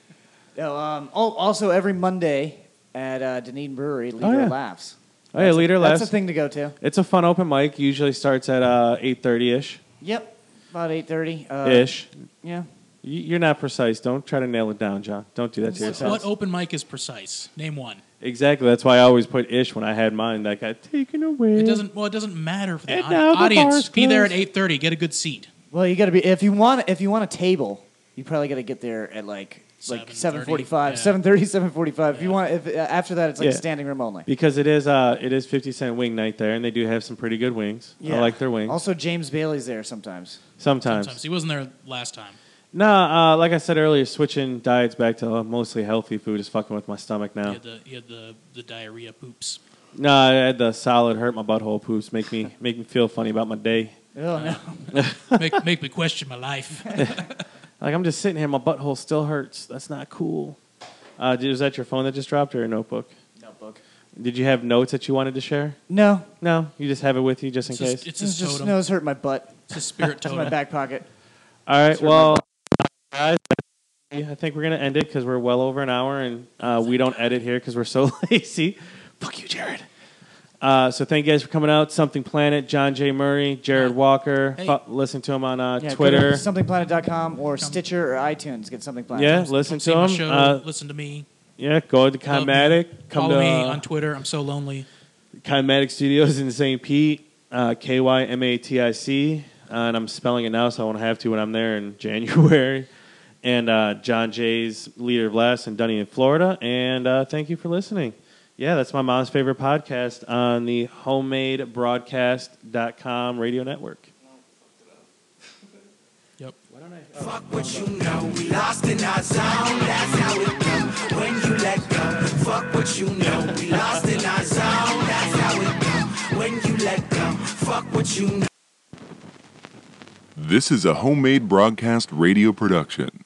Also, every Monday at Dunedin Brewery, Leader
yeah.
Laughs.
Oh yeah, Leader
That's
Laughs.
a thing to go to.
It's a fun open mic. Usually starts at 8:30ish.
Yep, about 8:30.
Ish.
Yeah.
You're not precise. Don't try to nail it down, John. Don't do that to yourself.
What open mic is precise? Name one.
Exactly. That's why I always put ish when I had mine. That got taken away.
It doesn't matter for the
And now the
audience.
bar's
Be there at
closed.
8:30. Get a good seat.
Well, you got to be if you want a table, you probably got to get there at like
7:30,
7:45,
yeah.
7:30, 7:45. If you want, if after that, it's like
Yeah.
standing room only.
Because it is 50-cent wing night there, and they do have some pretty good wings. I like their wings.
Also, James Bailey's there sometimes.
Sometimes.
Sometimes he wasn't there last time.
No, like I said earlier, switching diets back to mostly healthy food is fucking with my stomach now.
He had the diarrhea poops.
No, I had the solid hurt my butthole poops. Make me feel funny about my day.
Oh no!
make me question my life.
Like I'm just sitting here, my butthole still hurts. That's not cool. Was that your phone that just dropped or a notebook?
Notebook.
Did you have notes that you wanted to share?
No,
No, you just have it with you just in case.
It's
it's
his
just
totem.
no, it's hurting my butt.
It's his spirit
It's in my
totem.
back pocket.
All right, well, guys, I think we're gonna end it because we're well over an hour, and we don't edit here because we're so lazy. Fuck you, Jared. So thank you guys for coming out. Something Planet, John J. Murray, Jared Walker.
Hey.
Listen to him on
Yeah,
Twitter.
Go to somethingplanet.com or Stitcher or iTunes. Get Something Planet.
Yeah, listen
Come see
to
my
him.
show, listen to me.
Yeah, go to Kymatic. Come
Follow
to
me on Twitter. I'm so lonely.
Kymatic Studios in St. Pete, KYMATIC, and I'm spelling it now, so I won't have to when I'm there in January. And John Jay's Leader of Laughs in Dunedin, Florida. And thank you for listening. Yeah, that's my mom's favorite podcast on the homadebroadcast.com radio network.
Yep.
Fuck what you know, we lost in our zone, that's how it go. When you let go, fuck what you know, we lost in our zone, that's how it go. When you let go, fuck what you know.
This is a Homemade Broadcast radio production.